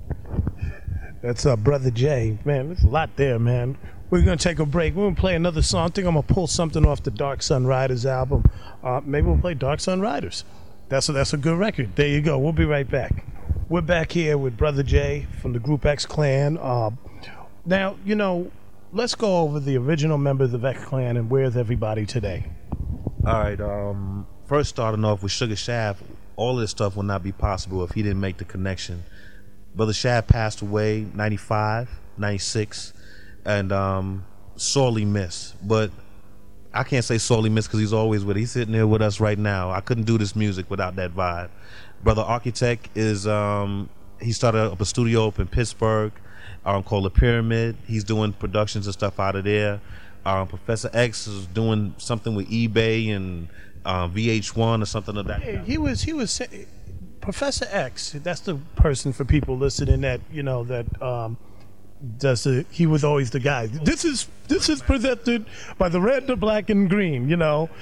That's Brother Jay. Man, there's a lot there, man. We're going to take a break. We're going to play another song. I think I'm going to pull something off the Dark Sun Riders album. Maybe we'll play Dark Sun Riders. That's a good record. There you go. We'll be right back. We're back here with Brother Jay from the group X-Clan. Now, let's go over the original members of X-Clan and where's everybody today. All right. First, starting off with Sugar Shaft, all this stuff would not be possible if he didn't make the connection. Brother Shaft passed away 95, 96, and sorely missed. But I can't say sorely missed because he's always with. He's sitting there with us right now. I couldn't do this music without that vibe. Brother Architect is he started up a studio up in Pittsburgh called The Pyramid. He's doing productions and stuff out of there. Professor X is doing something with eBay and VH1 or something of that. He was Professor X. That's the person for people listening that he was always the guy. This is presented by the red, the black, and green.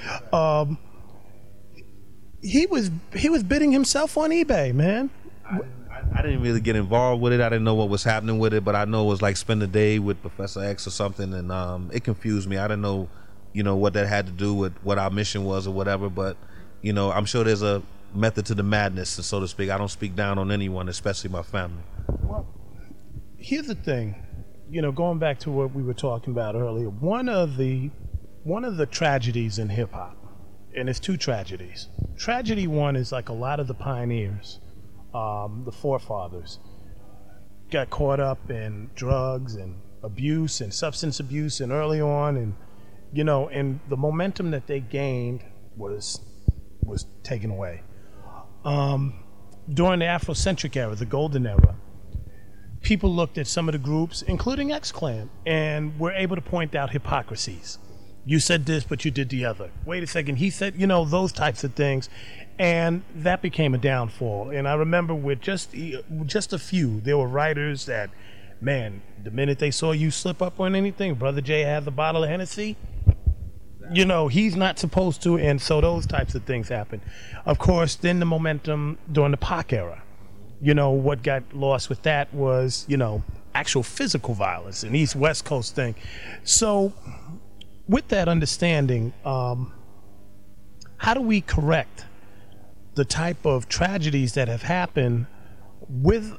He was bidding himself on eBay, man. I didn't really get involved with it. I didn't know what was happening with it, but I know it was like spend a day with Professor X or something, and it confused me. I didn't know, what that had to do with what our mission was or whatever. But I'm sure there's a method to the madness, so to speak. I don't speak down on anyone, especially my family. Well, here's the thing, going back to what we were talking about earlier. One of the tragedies in hip hop, and it's two tragedies. Tragedy one is like a lot of the pioneers. The forefathers got caught up in drugs and abuse and substance abuse and early on, and and the momentum that they gained was taken away. During the Afrocentric era, the golden era, people looked at some of the groups, including X-Clan, and were able to point out hypocrisies. You said this, but you did the other. Wait a second, he said, those types of things. And that became a downfall. And I remember with just a few, there were writers that, man, the minute they saw you slip up on anything, Brother Jay had the bottle of Hennessy, he's not supposed to. And so those types of things happened. Of course, then the momentum during the Pac era, what got lost with that was, actual physical violence, an East-West Coast thing. So with that understanding, how do we correct the type of tragedies that have happened within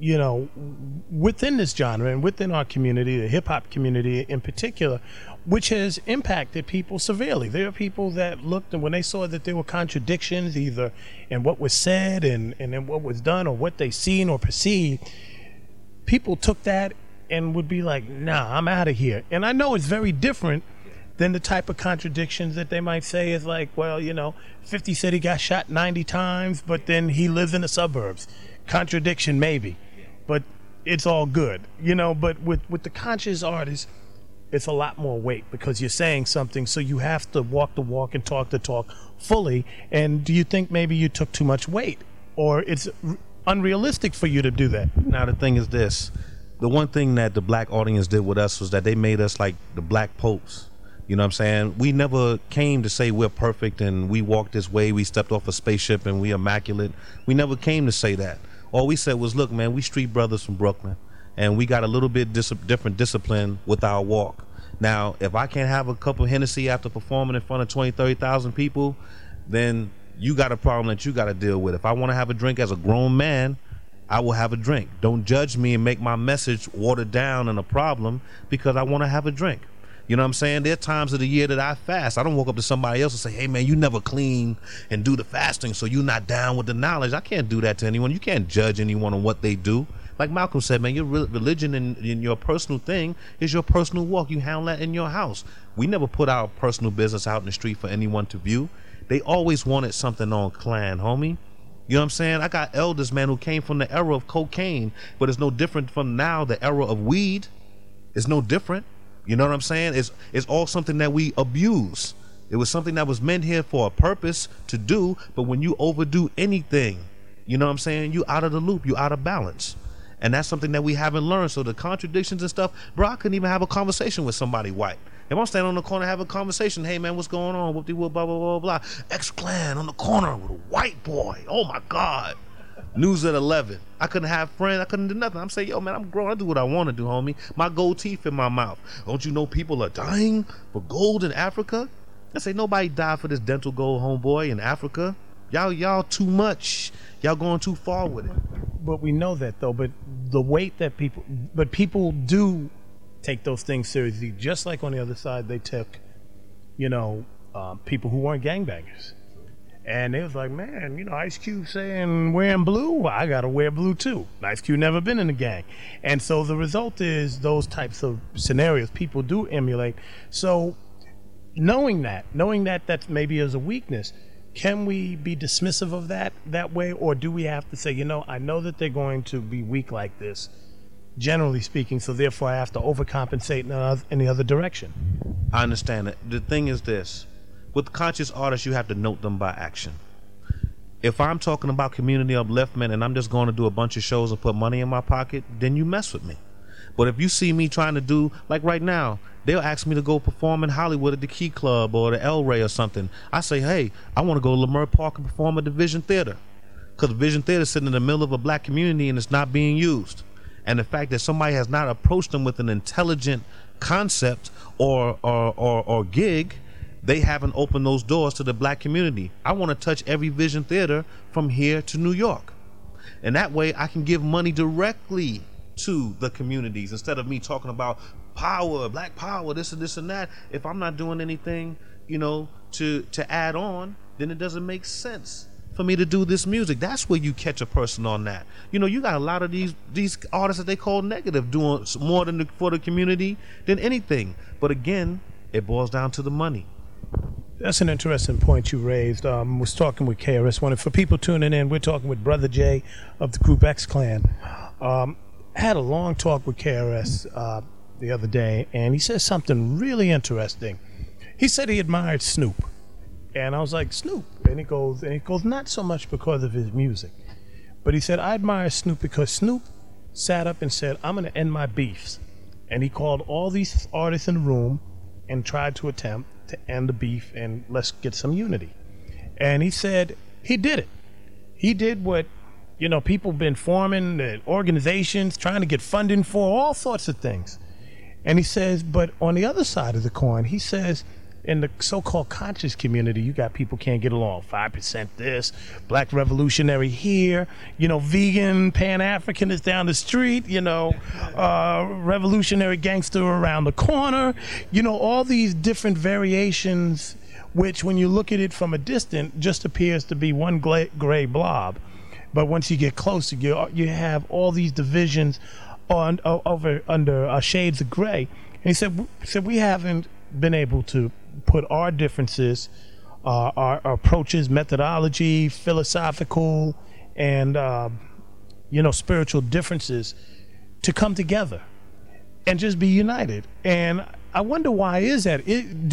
this genre and within our community, the hip-hop community in particular, which has impacted people severely? There are people that looked, and when they saw that there were contradictions either in what was said and in what was done or what they seen or perceived, people took that and would be like, nah, I'm out of here. And I know it's very different than the type of contradictions that they might say is like, well, 50 said he got shot 90 times, but then he lives in the suburbs. Contradiction maybe, but it's all good, but with the conscious artist, it's a lot more weight because you're saying something, so you have to walk the walk and talk the talk fully. And do you think maybe you took too much weight, or it's unrealistic for you to do that? Now, the thing is this. The one thing that the black audience did with us was that they made us like the black popes. You know what I'm saying? We never came to say we're perfect and we walked this way, we stepped off a spaceship and we immaculate. We never came to say that. All we said was, look, man, we street brothers from Brooklyn, and we got a little bit different discipline with our walk. Now, if I can't have a cup of Hennessy after performing in front of 20, 30,000 people, then you got a problem that you got to deal with. If I want to have a drink as a grown man, I will have a drink. Don't judge me and make my message watered down and a problem because I want to have a drink. You know what I'm saying? There are times of the year that I fast. I don't walk up to somebody else and say, hey, man, you never clean and do the fasting, so you're not down with the knowledge. I can't do that to anyone. You can't judge anyone on what they do. Like Malcolm said, man, your religion and your personal thing is your personal walk. You handle that in your house. We never put our personal business out in the street for anyone to view. They always wanted something on Clan, homie. You know what I'm saying? I got elders, man, who came from the era of cocaine, but it's no different from now, the era of weed. It's no different. You know what I'm saying? It's all something that we abuse. It was something that was meant here for a purpose to do, but when you overdo anything, you know what I'm saying? You out of the loop, you out of balance. And that's something that we haven't learned. So the contradictions and stuff, bro, I couldn't even have a conversation with somebody white. If I'm standing on the corner having a conversation, hey man, what's going on? Whoop-de-whoop, blah, blah, blah, blah. X-Clan on the corner with a white boy. Oh my God. News at 11. I couldn't have friends. I couldn't do nothing. I'm saying, yo, man, I'm grown. I do what I want to do, homie. My gold teeth in my mouth. Don't you know people are dying for gold in Africa? I say, nobody died for this dental gold, homeboy, in Africa. Y'all too much. Y'all going too far with it. But we know that, though. But the weight that people do take those things seriously, just like on the other side, they took, people who weren't gangbangers. And it was like, man, Ice Cube saying wearing blue, I gotta wear blue too. Ice Cube never been in a gang. And so the result is those types of scenarios people do emulate. So knowing that that maybe is a weakness, can we be dismissive of that way, or do we have to say, I know that they're going to be weak like this, generally speaking, so therefore I have to overcompensate in the other direction? I understand it. The thing is this: with conscious artists, you have to note them by action. If I'm talking about community upliftment and I'm just going to do a bunch of shows and put money in my pocket, then you mess with me. But if you see me trying to do, like right now, they'll ask me to go perform in Hollywood at the Key Club or the El Rey or something. I say, hey, I want to go to Leimert Park and perform at the Vision Theater. Because the Vision Theater is sitting in the middle of a black community and it's not being used. And the fact that somebody has not approached them with an intelligent concept or gig, they haven't opened those doors to the black community. I want to touch every Vision Theater from here to New York. And that way I can give money directly to the communities instead of me talking about power, black power, this and this and that. If I'm not doing anything, to add on, then it doesn't make sense for me to do this music. That's where you catch a person on that. You got a lot of these artists that they call negative doing more for the community than anything. But again, it boils down to the money. That's an interesting point you raised. Was talking with KRS-One. And for people tuning in, we're talking with Brother Jay of the group X Clan. Had a long talk with KRS the other day, and he said something really interesting. He said he admired Snoop, and I was like, Snoop? And he goes, not so much because of his music, but he said, I admire Snoop because Snoop sat up and said, I'm going to end my beefs. And he called all these artists in the room and tried to attempt to end the beef and let's get some unity. And he said he did it. He did what people been forming organizations, trying to get funding for all sorts of things. And he says, but on the other side of the coin, he says, in the so-called conscious community, you got people can't get along. 5% this, black revolutionary here, vegan, Pan-African is down the street, revolutionary gangster around the corner, all these different variations, which when you look at it from a distance, just appears to be one gray blob. But once you get closer, you have all these divisions under shades of gray. And he said we haven't been able to put our differences, our approaches, methodology, philosophical, and spiritual differences to come together and just be united. And I wonder, why is that?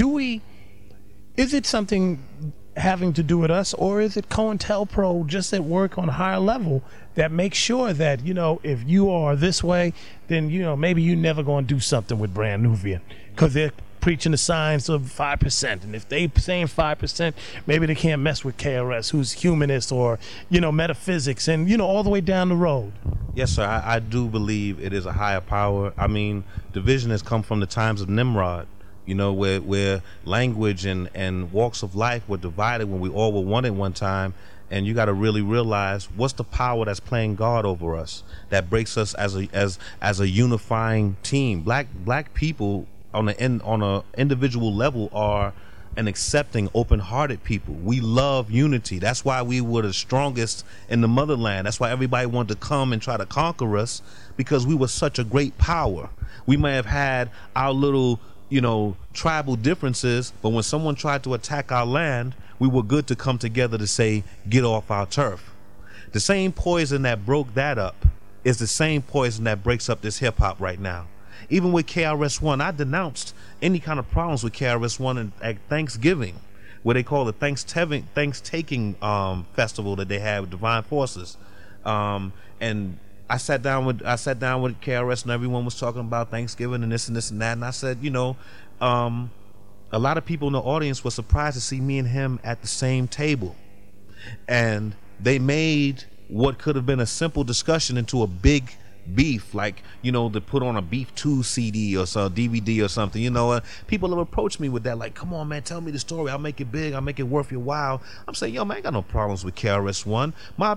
Is it something having to do with us, or is it COINTELPRO just at work on a higher level that makes sure that if you are this way, then maybe you never going to do something with Brand Nubian because they're preaching the signs of 5%, and if they saying 5%, maybe they can't mess with KRS, who's humanist, or metaphysics, and all the way down the road. Yes, sir. I do believe it is a higher power. I mean, division has come from the times of Nimrod. Where language and walks of life were divided when we all were one at one time. And you got to really realize what's the power that's playing God over us, that breaks us as a unifying team. Black people on a individual level are an accepting, open-hearted people. We love unity. That's why we were the strongest in the motherland. That's why everybody wanted to come and try to conquer us, because we were such a great power. We may have had our little tribal differences, but when someone tried to attack our land, we were good to come together to say, get off our turf. The same poison that broke that up is the same poison that breaks up this hip-hop right now. Even with KRS-One, I denounced any kind of problems with KRS-One at Thanksgiving, where they call the Thanks-taking festival that they had with Divine Forces. And I sat down with KRS, and everyone was talking about Thanksgiving and this and this and that. And I said, a lot of people in the audience were surprised to see me and him at the same table. And they made what could have been a simple discussion into a big beef, like, to put on a Beef 2 CD or some DVD or something. People have approached me with that, like, come on, man, tell me the story. I'll make it big. I'll make it worth your while. I'm saying, man, I ain't got no problems with KRS-One.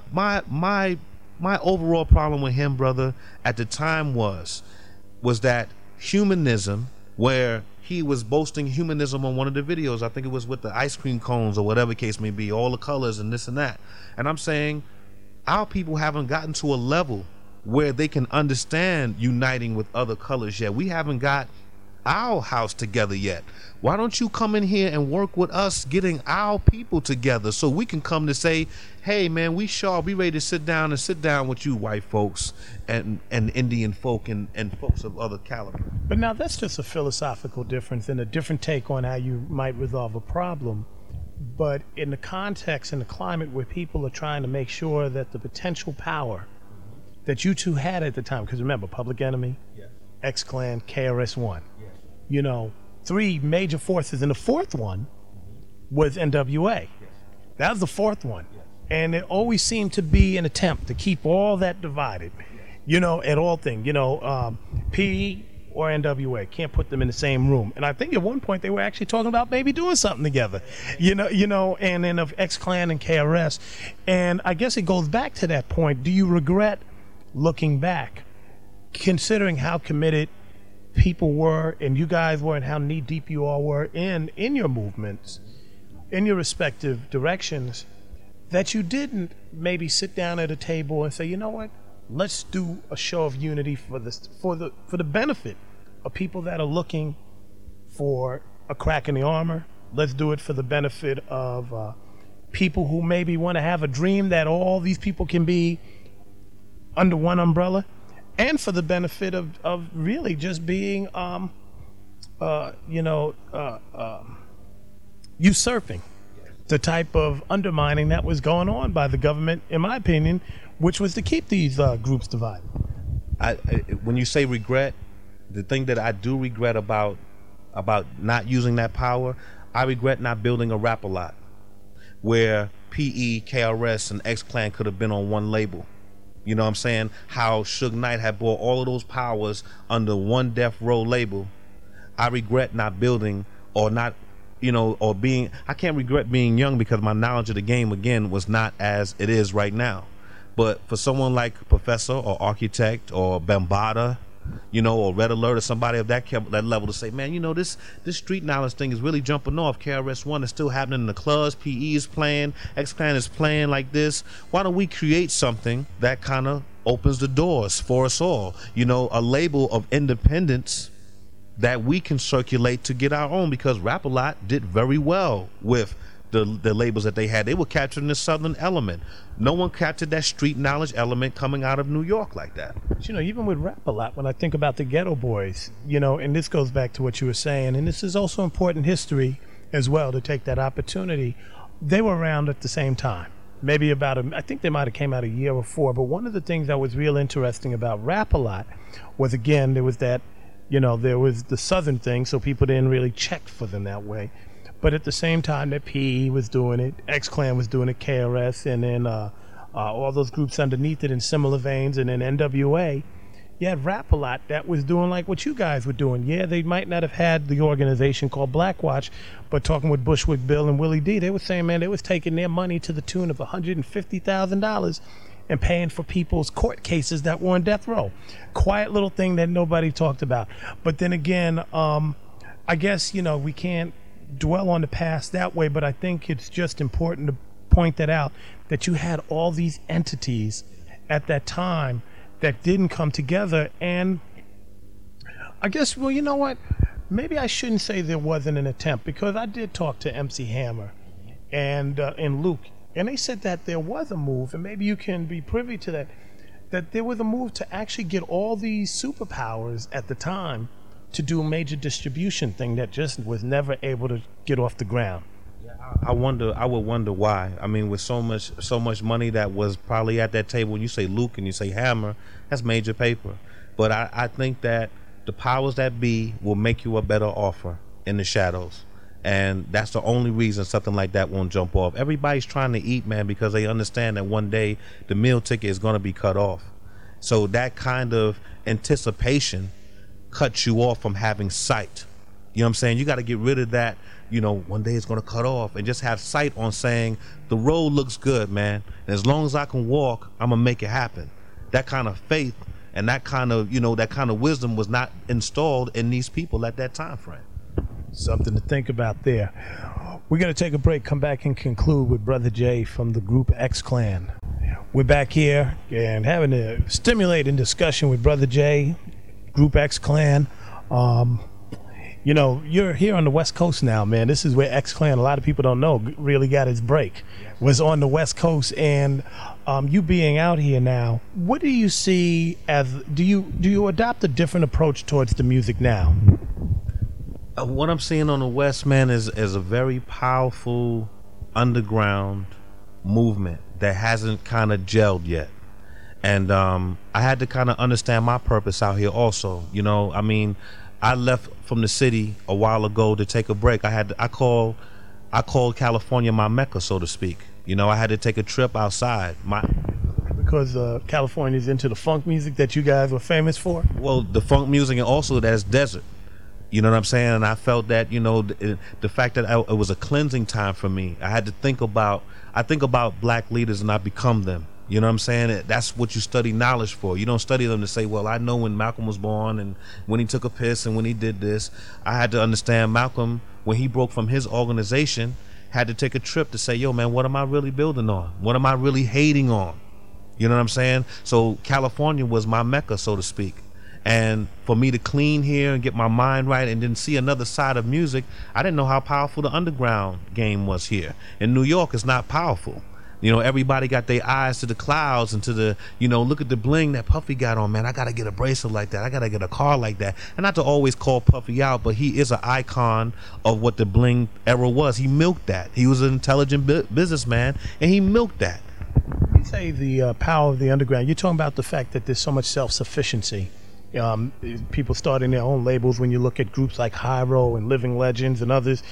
My overall problem with him, brother, at the time was that humanism, where he was boasting humanism on one of the videos. I think it was with the ice cream cones or whatever case may be, all the colors and this and that. And I'm saying our people haven't gotten to a level where they can understand uniting with other colors yet. We haven't got our house together yet. Why don't you come in here and work with us getting our people together so we can come to say, hey man, we ready to sit down with you white folks and Indian folk and folks of other caliber. But now that's just a philosophical difference and a different take on how you might resolve a problem. But in the context and the climate where people are trying to make sure that the potential power that you two had at the time, because remember, Public Enemy, yes. X-Clan, KRS-One, yes. You know, 3 major forces, and the fourth one was NWA. Yes. That was the fourth one. Yes. And it always seemed to be an attempt to keep all that divided, yes. You know, at all things, you know, PE or NWA, can't put them in the same room. And I think at one point they were actually talking about maybe doing something together, you know, and then of X-Clan and KRS. And I guess it goes back to that point. Do you regret, looking back, considering how committed people were and you guys were and how knee deep you all were in your movements, in your respective directions, that you didn't maybe sit down at a table and say, you know what, let's do a show of unity for the benefit of people that are looking for a crack in the armor. Let's do it for the benefit of people who maybe want to have a dream that all these people can be under one umbrella, and for the benefit of really just being usurping the type of undermining that was going on by the government, in my opinion, which was to keep these groups divided. When you say regret, the thing that I do regret about not using that power, I regret not building a Rap-A-Lot where PE, KRS, and X-Clan could have been on one label. You know what I'm saying? How Suge Knight had brought all of those powers under one Death Row label. I regret not building or not, you know, or being, I can't regret being young because my knowledge of the game, again, was not as it is right now. But for someone like Professor or Architect or Bambaataa, you know, or Red Alert or somebody of that level to say, man, you know, this street knowledge thing is really jumping off. KRS-One is still happening in the clubs. PE is playing. X-Clan is playing like this. Why don't we create something that kind of opens the doors for us all? You know, a label of independence that we can circulate to get our own, because Rap-A-Lot did very well with the labels that they had. They were capturing the Southern element. No one captured that street knowledge element coming out of New York like that. But, you know, even with Rap-A-Lot, when I think about the Ghetto Boys, you know, and this goes back to what you were saying, and this is also important history as well, to take that opportunity. They were around at the same time. Maybe I think they might have came out a year before, but one of the things that was real interesting about Rap-A-Lot was, again, there was that, you know, there was the Southern thing, so people didn't really check for them that way. But at the same time that PE was doing it, X-Clan was doing it, KRS, and then all those groups underneath it in similar veins, and then NWA, you had Rap-A-Lot that was doing like what you guys were doing. Yeah, they might not have had the organization called Black Watch, but talking with Bushwick Bill and Willie D, they were saying, man, they was taking their money to the tune of $150,000 and paying for people's court cases that were on death row. Quiet little thing that nobody talked about. But then again, I guess, you know, we can't dwell on the past that way, but I think it's just important to point that out, that you had all these entities at that time that didn't come together. And I guess, well, you know what, maybe I shouldn't say there wasn't an attempt, because I did talk to MC Hammer and Luke, and they said that there was a move, and maybe you can be privy to that there was a move to actually get all these superpowers at the time to do a major distribution thing that just was never able to get off the ground. Yeah, I would wonder why. I mean, with so much money that was probably at that table, when you say Luke and you say Hammer, that's major paper. But I think that the powers that be will make you a better offer in the shadows. And that's the only reason something like that won't jump off. Everybody's trying to eat, man, because they understand that one day the meal ticket is going to be cut off. So that kind of anticipation cuts you off from having sight. You know what I'm saying? You got to get rid of that, you know, one day it's going to cut off, and just have sight on saying the road looks good, man. And as long as I can walk, I'm going to make it happen. That kind of faith and that kind of, you know, that kind of wisdom was not installed in these people at that time frame. Something to think about there. We're going to take a break, come back and conclude with Brother Jay from the group X-Clan. We're back here and having a stimulating discussion with Brother Jay, Group X-Clan. You know, you're here on the West Coast now, man. This is where X Clan, a lot of people don't know, really got its break. Was on the West Coast, and you being out here now, what do you see as? Do you adopt a different approach towards the music now? What I'm seeing on the West, man, is a very powerful underground movement that hasn't kind of gelled yet. And I had to kind of understand my purpose out here also. You know, I mean, I left from the city a while ago to take a break. I called California my Mecca, so to speak. You know, I had to take a trip outside. Because California's into the funk music that you guys were famous for? Well, the funk music, and also that's desert. You know what I'm saying? And I felt that, you know, the fact that it was a cleansing time for me. I had to think about black leaders and I become them. You know what I'm saying? That's what you study knowledge for. You don't study them to say, well, I know when Malcolm was born and when he took a piss and when he did this. I had to understand Malcolm, when he broke from his organization, had to take a trip to say, yo, man, what am I really building on? What am I really hating on? You know what I'm saying? So California was my Mecca, so to speak. And for me to clean here and get my mind right and then see another side of music, I didn't know how powerful the underground game was here. In New York, it's not powerful. You know, everybody got their eyes to the clouds and to the, you know, look at the bling that Puffy got on, man. I got to get a bracelet like that. I got to get a car like that. And not to always call Puffy out, but he is an icon of what the bling era was. He milked that. He was an intelligent businessman, and he milked that. You say the power of the underground. You're talking about the fact that there's so much self-sufficiency. People starting their own labels. When you look at groups like Hyro and Living Legends and others,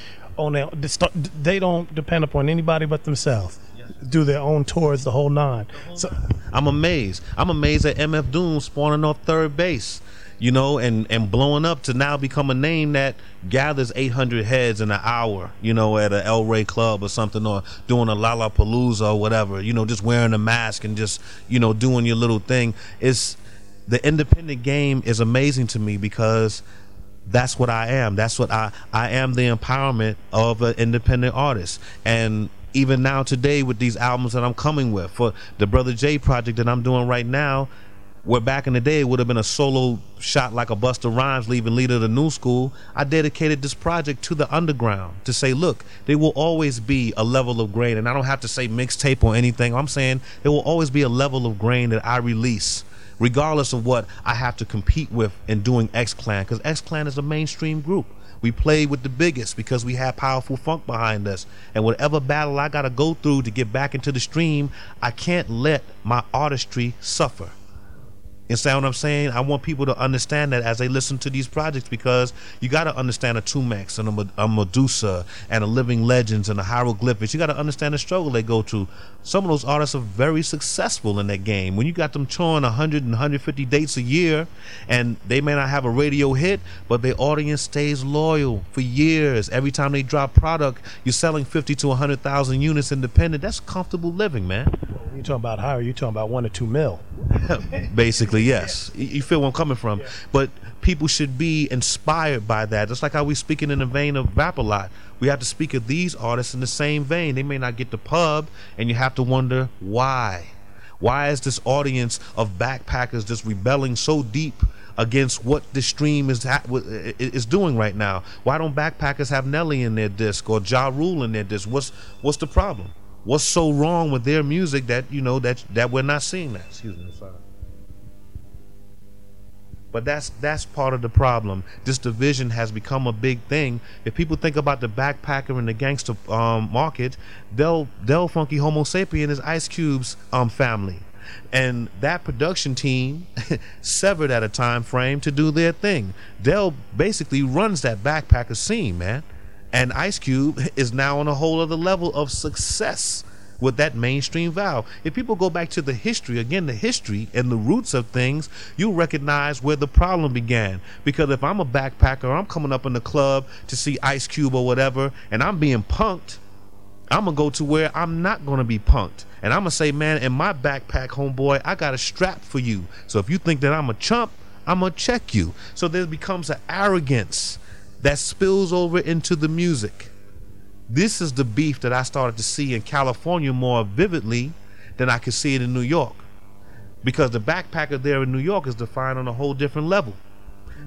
they don't depend upon anybody but themselves. Do their own tours, the whole nine. So I'm amazed at MF Doom spawning off third base, you know, and blowing up to now become a name that gathers 800 heads in an hour, you know, at a El Rey club or something, or doing a Lollapalooza or whatever, you know, just wearing a mask and just, you know, doing your little thing. The independent game is amazing to me because that's what I am. That's what I am, the empowerment of an independent artist. And even now today with these albums that I'm coming with, for the Brother J project that I'm doing right now, where back in the day it would have been a solo shot like a Busta Rhymes leaving Leader of the New School, I dedicated this project to the underground to say, look, there will always be a level of grain, and I don't have to say mixtape or anything. I'm saying there will always be a level of grain that I release, regardless of what I have to compete with in doing X Clan, because X Clan is a mainstream group. We play with the biggest because we have powerful funk behind us. And whatever battle I got to go through to get back into the stream, I can't let my artistry suffer. You understand what I'm saying? I want people to understand that as they listen to these projects, because you got to understand a Tumex and a Medusa and a Living Legends and a Hieroglyphics. You got to understand the struggle they go through. Some of those artists are very successful in that game. When you got them touring 100 and 150 dates a year, and they may not have a radio hit, but their audience stays loyal for years. Every time they drop product, you're selling 50 to 100,000 units independent. That's comfortable living, man. You're talking about higher. You're talking about 1 or 2 mil. Basically, yes. You feel where I'm coming from. Yeah. But people should be inspired by that. Just like how we speaking in the vein of Rap-A-Lot. We have to speak of these artists in the same vein. They may not get the pub, and you have to wonder why. Why is this audience of backpackers just rebelling so deep against what the stream is doing right now? Why don't backpackers have Nelly in their disc or Ja Rule in their disc? What's the problem? What's so wrong with their music that, you know, that we're not seeing that? Excuse me, sorry. But that's part of the problem. This division has become a big thing. If people think about the backpacker and the gangster market, Del Funky Homo Sapien is Ice Cube's family. And that production team severed at a time frame to do their thing. Del basically runs that backpacker scene, man. And Ice Cube is now on a whole other level of success with that mainstream valve. If people go back to the history, again, the history and the roots of things, you'll recognize where the problem began. Because if I'm a backpacker, I'm coming up in the club to see Ice Cube or whatever, and I'm being punked, I'm going to go to where I'm not going to be punked. And I'm going to say, man, in my backpack, homeboy, I got a strap for you. So if you think that I'm a chump, I'm going to check you. So there becomes an arrogance that spills over into the music. This is the beef that I started to see in California more vividly than I could see it in New York. Because the backpacker there in New York is defined on a whole different level.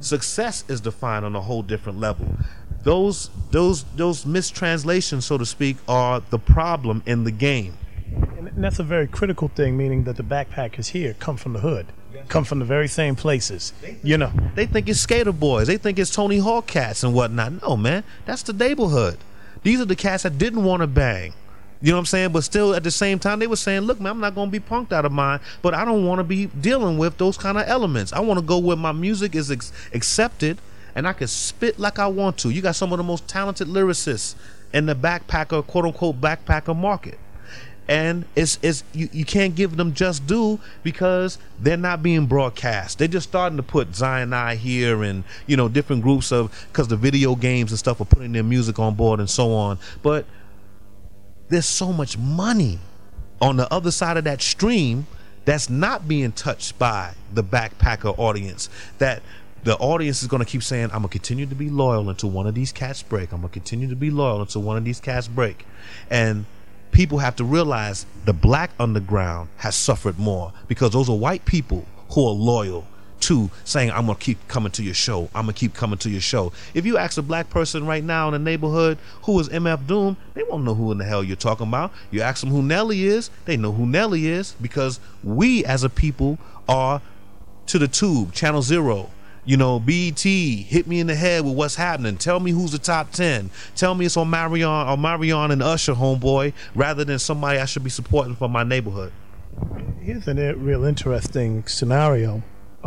Success is defined on a whole different level. Those mistranslations, so to speak, are the problem in the game. And that's a very critical thing, meaning that the backpackers here come from the hood, come from the very same places. They think it's skater boys. They think it's Tony Hawk cats and whatnot. No, man, that's the neighborhood. These are the cats that didn't want to bang. You know what I'm saying? But still, at the same time, they were saying, look, man, I'm not going to be punked out of mine, but I don't want to be dealing with those kind of elements. I want to go where my music is accepted and I can spit like I want to. You got some of the most talented lyricists in the backpacker, quote unquote, backpacker market. And you can't give them just due because they're not being broadcast. They're just starting to put Zion I here and, different groups because the video games and stuff are putting their music on board and so on. But there's so much money on the other side of that stream that's not being touched by the backpacker audience, that the audience is going to keep saying, I'm going to continue to be loyal until one of these cats break. I'm going to continue to be loyal until one of these cats break. And people have to realize the black underground has suffered more because those are white people who are loyal to saying, I'm going to keep coming to your show. I'm going to keep coming to your show. If you ask a black person right now in the neighborhood who is MF Doom, they won't know who in the hell you're talking about. You ask them who Nelly is, they know who Nelly is because we as a people are to the tube, Channel Zero. BET, hit me in the head with what's happening. Tell me who's the top 10. Tell me it's on Marion and Usher, homeboy, rather than somebody I should be supporting from my neighborhood. Here's a real interesting scenario.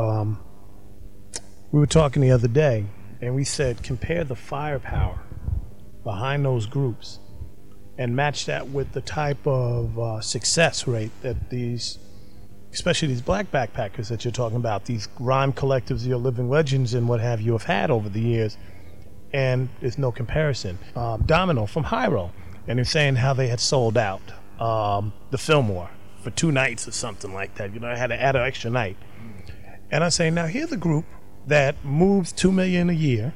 We were talking the other day, and we said compare the firepower behind those groups and match that with the type of success rate that especially these black backpackers that you're talking about, these rhyme collectives, your living legends and what have you, have had over the years, and there's no comparison. Domino from Hyro, and they're saying how they had sold out the Fillmore for 2 nights or something like that. I had to add an extra night. And I say, now here's a group that moves $2 million a year,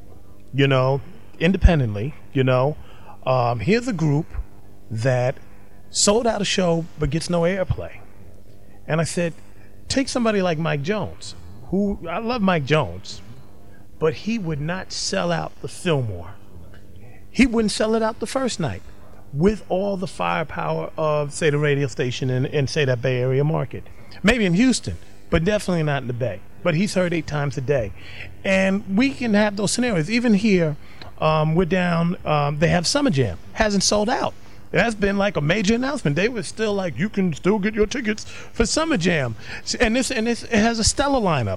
independently. Here's a group that sold out a show but gets no airplay. And I said, take somebody like Mike Jones, who I love Mike Jones, but he would not sell out the Fillmore. He wouldn't sell it out the first night with all the firepower of, say, the radio station and say, that Bay Area market. Maybe in Houston, but definitely not in the Bay. But he's heard 8 times a day. And we can have those scenarios. Even here, we're down, they have Summer Jam. Hasn't sold out. That's been like a major announcement. They were still like, you can still get your tickets for Summer Jam, and it has a stellar lineup,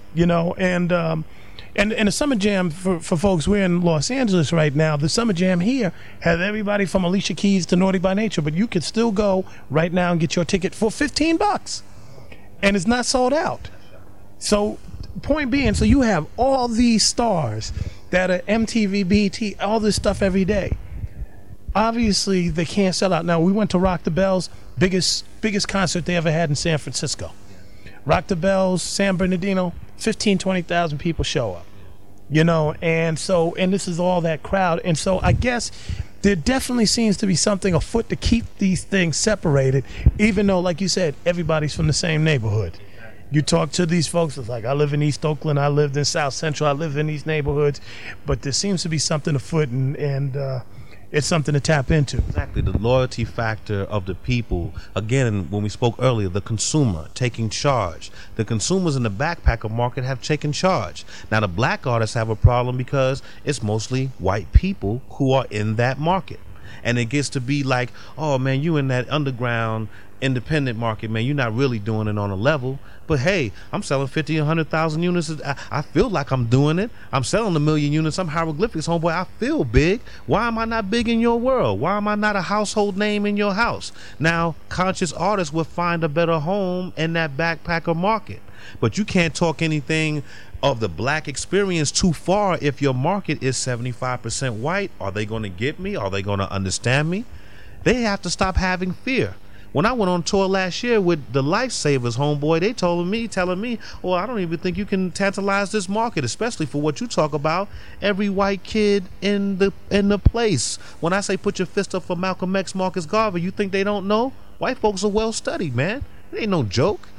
and the Summer Jam for folks. We're in Los Angeles right now. The Summer Jam here has everybody from Alicia Keys to Naughty by Nature, but you can still go right now and get your ticket for $15, and it's not sold out. So, point being, so you have all these stars that are MTV, BET, all this stuff every day. Obviously, they can't sell out. Now, we went to Rock the Bells, biggest concert they ever had in San Francisco. Rock the Bells, San Bernardino, 15,000, 20,000 people show up. And this is all that crowd. And so I guess there definitely seems to be something afoot to keep these things separated, even though, like you said, everybody's from the same neighborhood. You talk to these folks, it's like, I live in East Oakland, I lived in South Central, I live in these neighborhoods, but there seems to be something afoot, and it's something to tap into. Exactly, the loyalty factor of the people. Again, when we spoke earlier, the consumer taking charge. The consumers in the backpacker market have taken charge. Now, the black artists have a problem because it's mostly white people who are in that market. And it gets to be like, oh man, you in that underground independent market, man, you're not really doing it on a level. But hey, I'm selling 50, 100,000 units. I feel like I'm doing it. I'm selling 1 million units. I'm hieroglyphics, homeboy. I feel big. Why am I not big in your world? Why am I not a household name in your house? Now, conscious artists will find a better home in that backpacker market. But you can't talk anything of the black experience too far if your market is 75% white. Are they going to get me? Are they going to understand me? They have to stop having fear. When I went on tour last year with the Lifesavers, homeboy, they telling me, well, I don't even think you can tantalize this market, especially for what you talk about, every white kid in the place. When I say put your fist up for Malcolm X, Marcus Garvey, you think they don't know? White folks are well studied, man. It ain't no joke.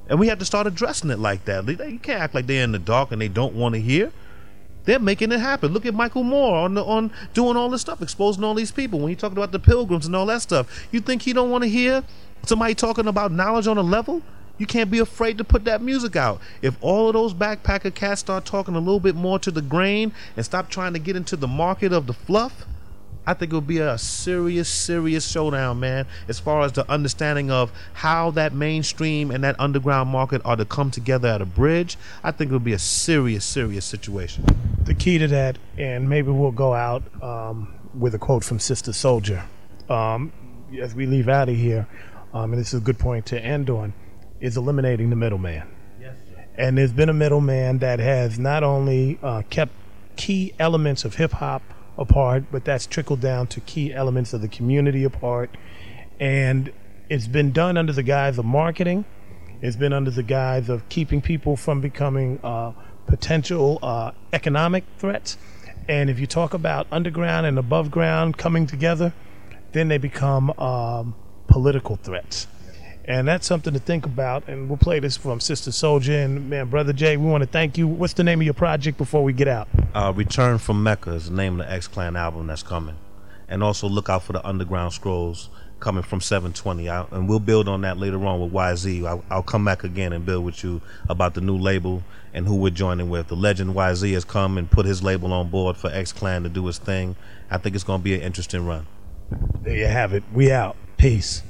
And we have to start addressing it like that. You can't act like they're in the dark and they don't want to hear. They're making it happen. Look at Michael Moore on doing all this stuff, exposing all these people. When he talked about the Pilgrims and all that stuff, you think he don't want to hear somebody talking about knowledge on a level? You can't be afraid to put that music out. If all of those backpacker cats start talking a little bit more to the grain and stop trying to get into the market of the fluff, I think it'll be a serious showdown, man, as far as the understanding of how that mainstream and that underground market are to come together at a bridge. I think it'll be a serious situation. The key to that, and maybe we'll go out with a quote from Sister Soldier as we leave out of here, and this is a good point to end on, is eliminating the middleman. Yes, sir. And there's been a middleman that has not only kept key elements of hip-hop apart, but that's trickled down to key elements of the community apart. And it's been done under the guise of marketing. It's been under the guise of keeping people from becoming potential economic threats. And if you talk about underground and above ground coming together, then they become political threats. And that's something to think about. And we'll play this from Sister Soldier. And man, Brother Jay, we want to thank you. What's the name of your project before we get out? Return from Mecca is the name of the X-Clan album that's coming. And also look out for the Underground Scrolls coming from 720. And we'll build on that later on with YZ. I'll come back again and build with you about the new label and who we're joining with. The legend YZ has come and put his label on board for X-Clan to do his thing. I think it's going to be an interesting run. There you have it. We out. Peace.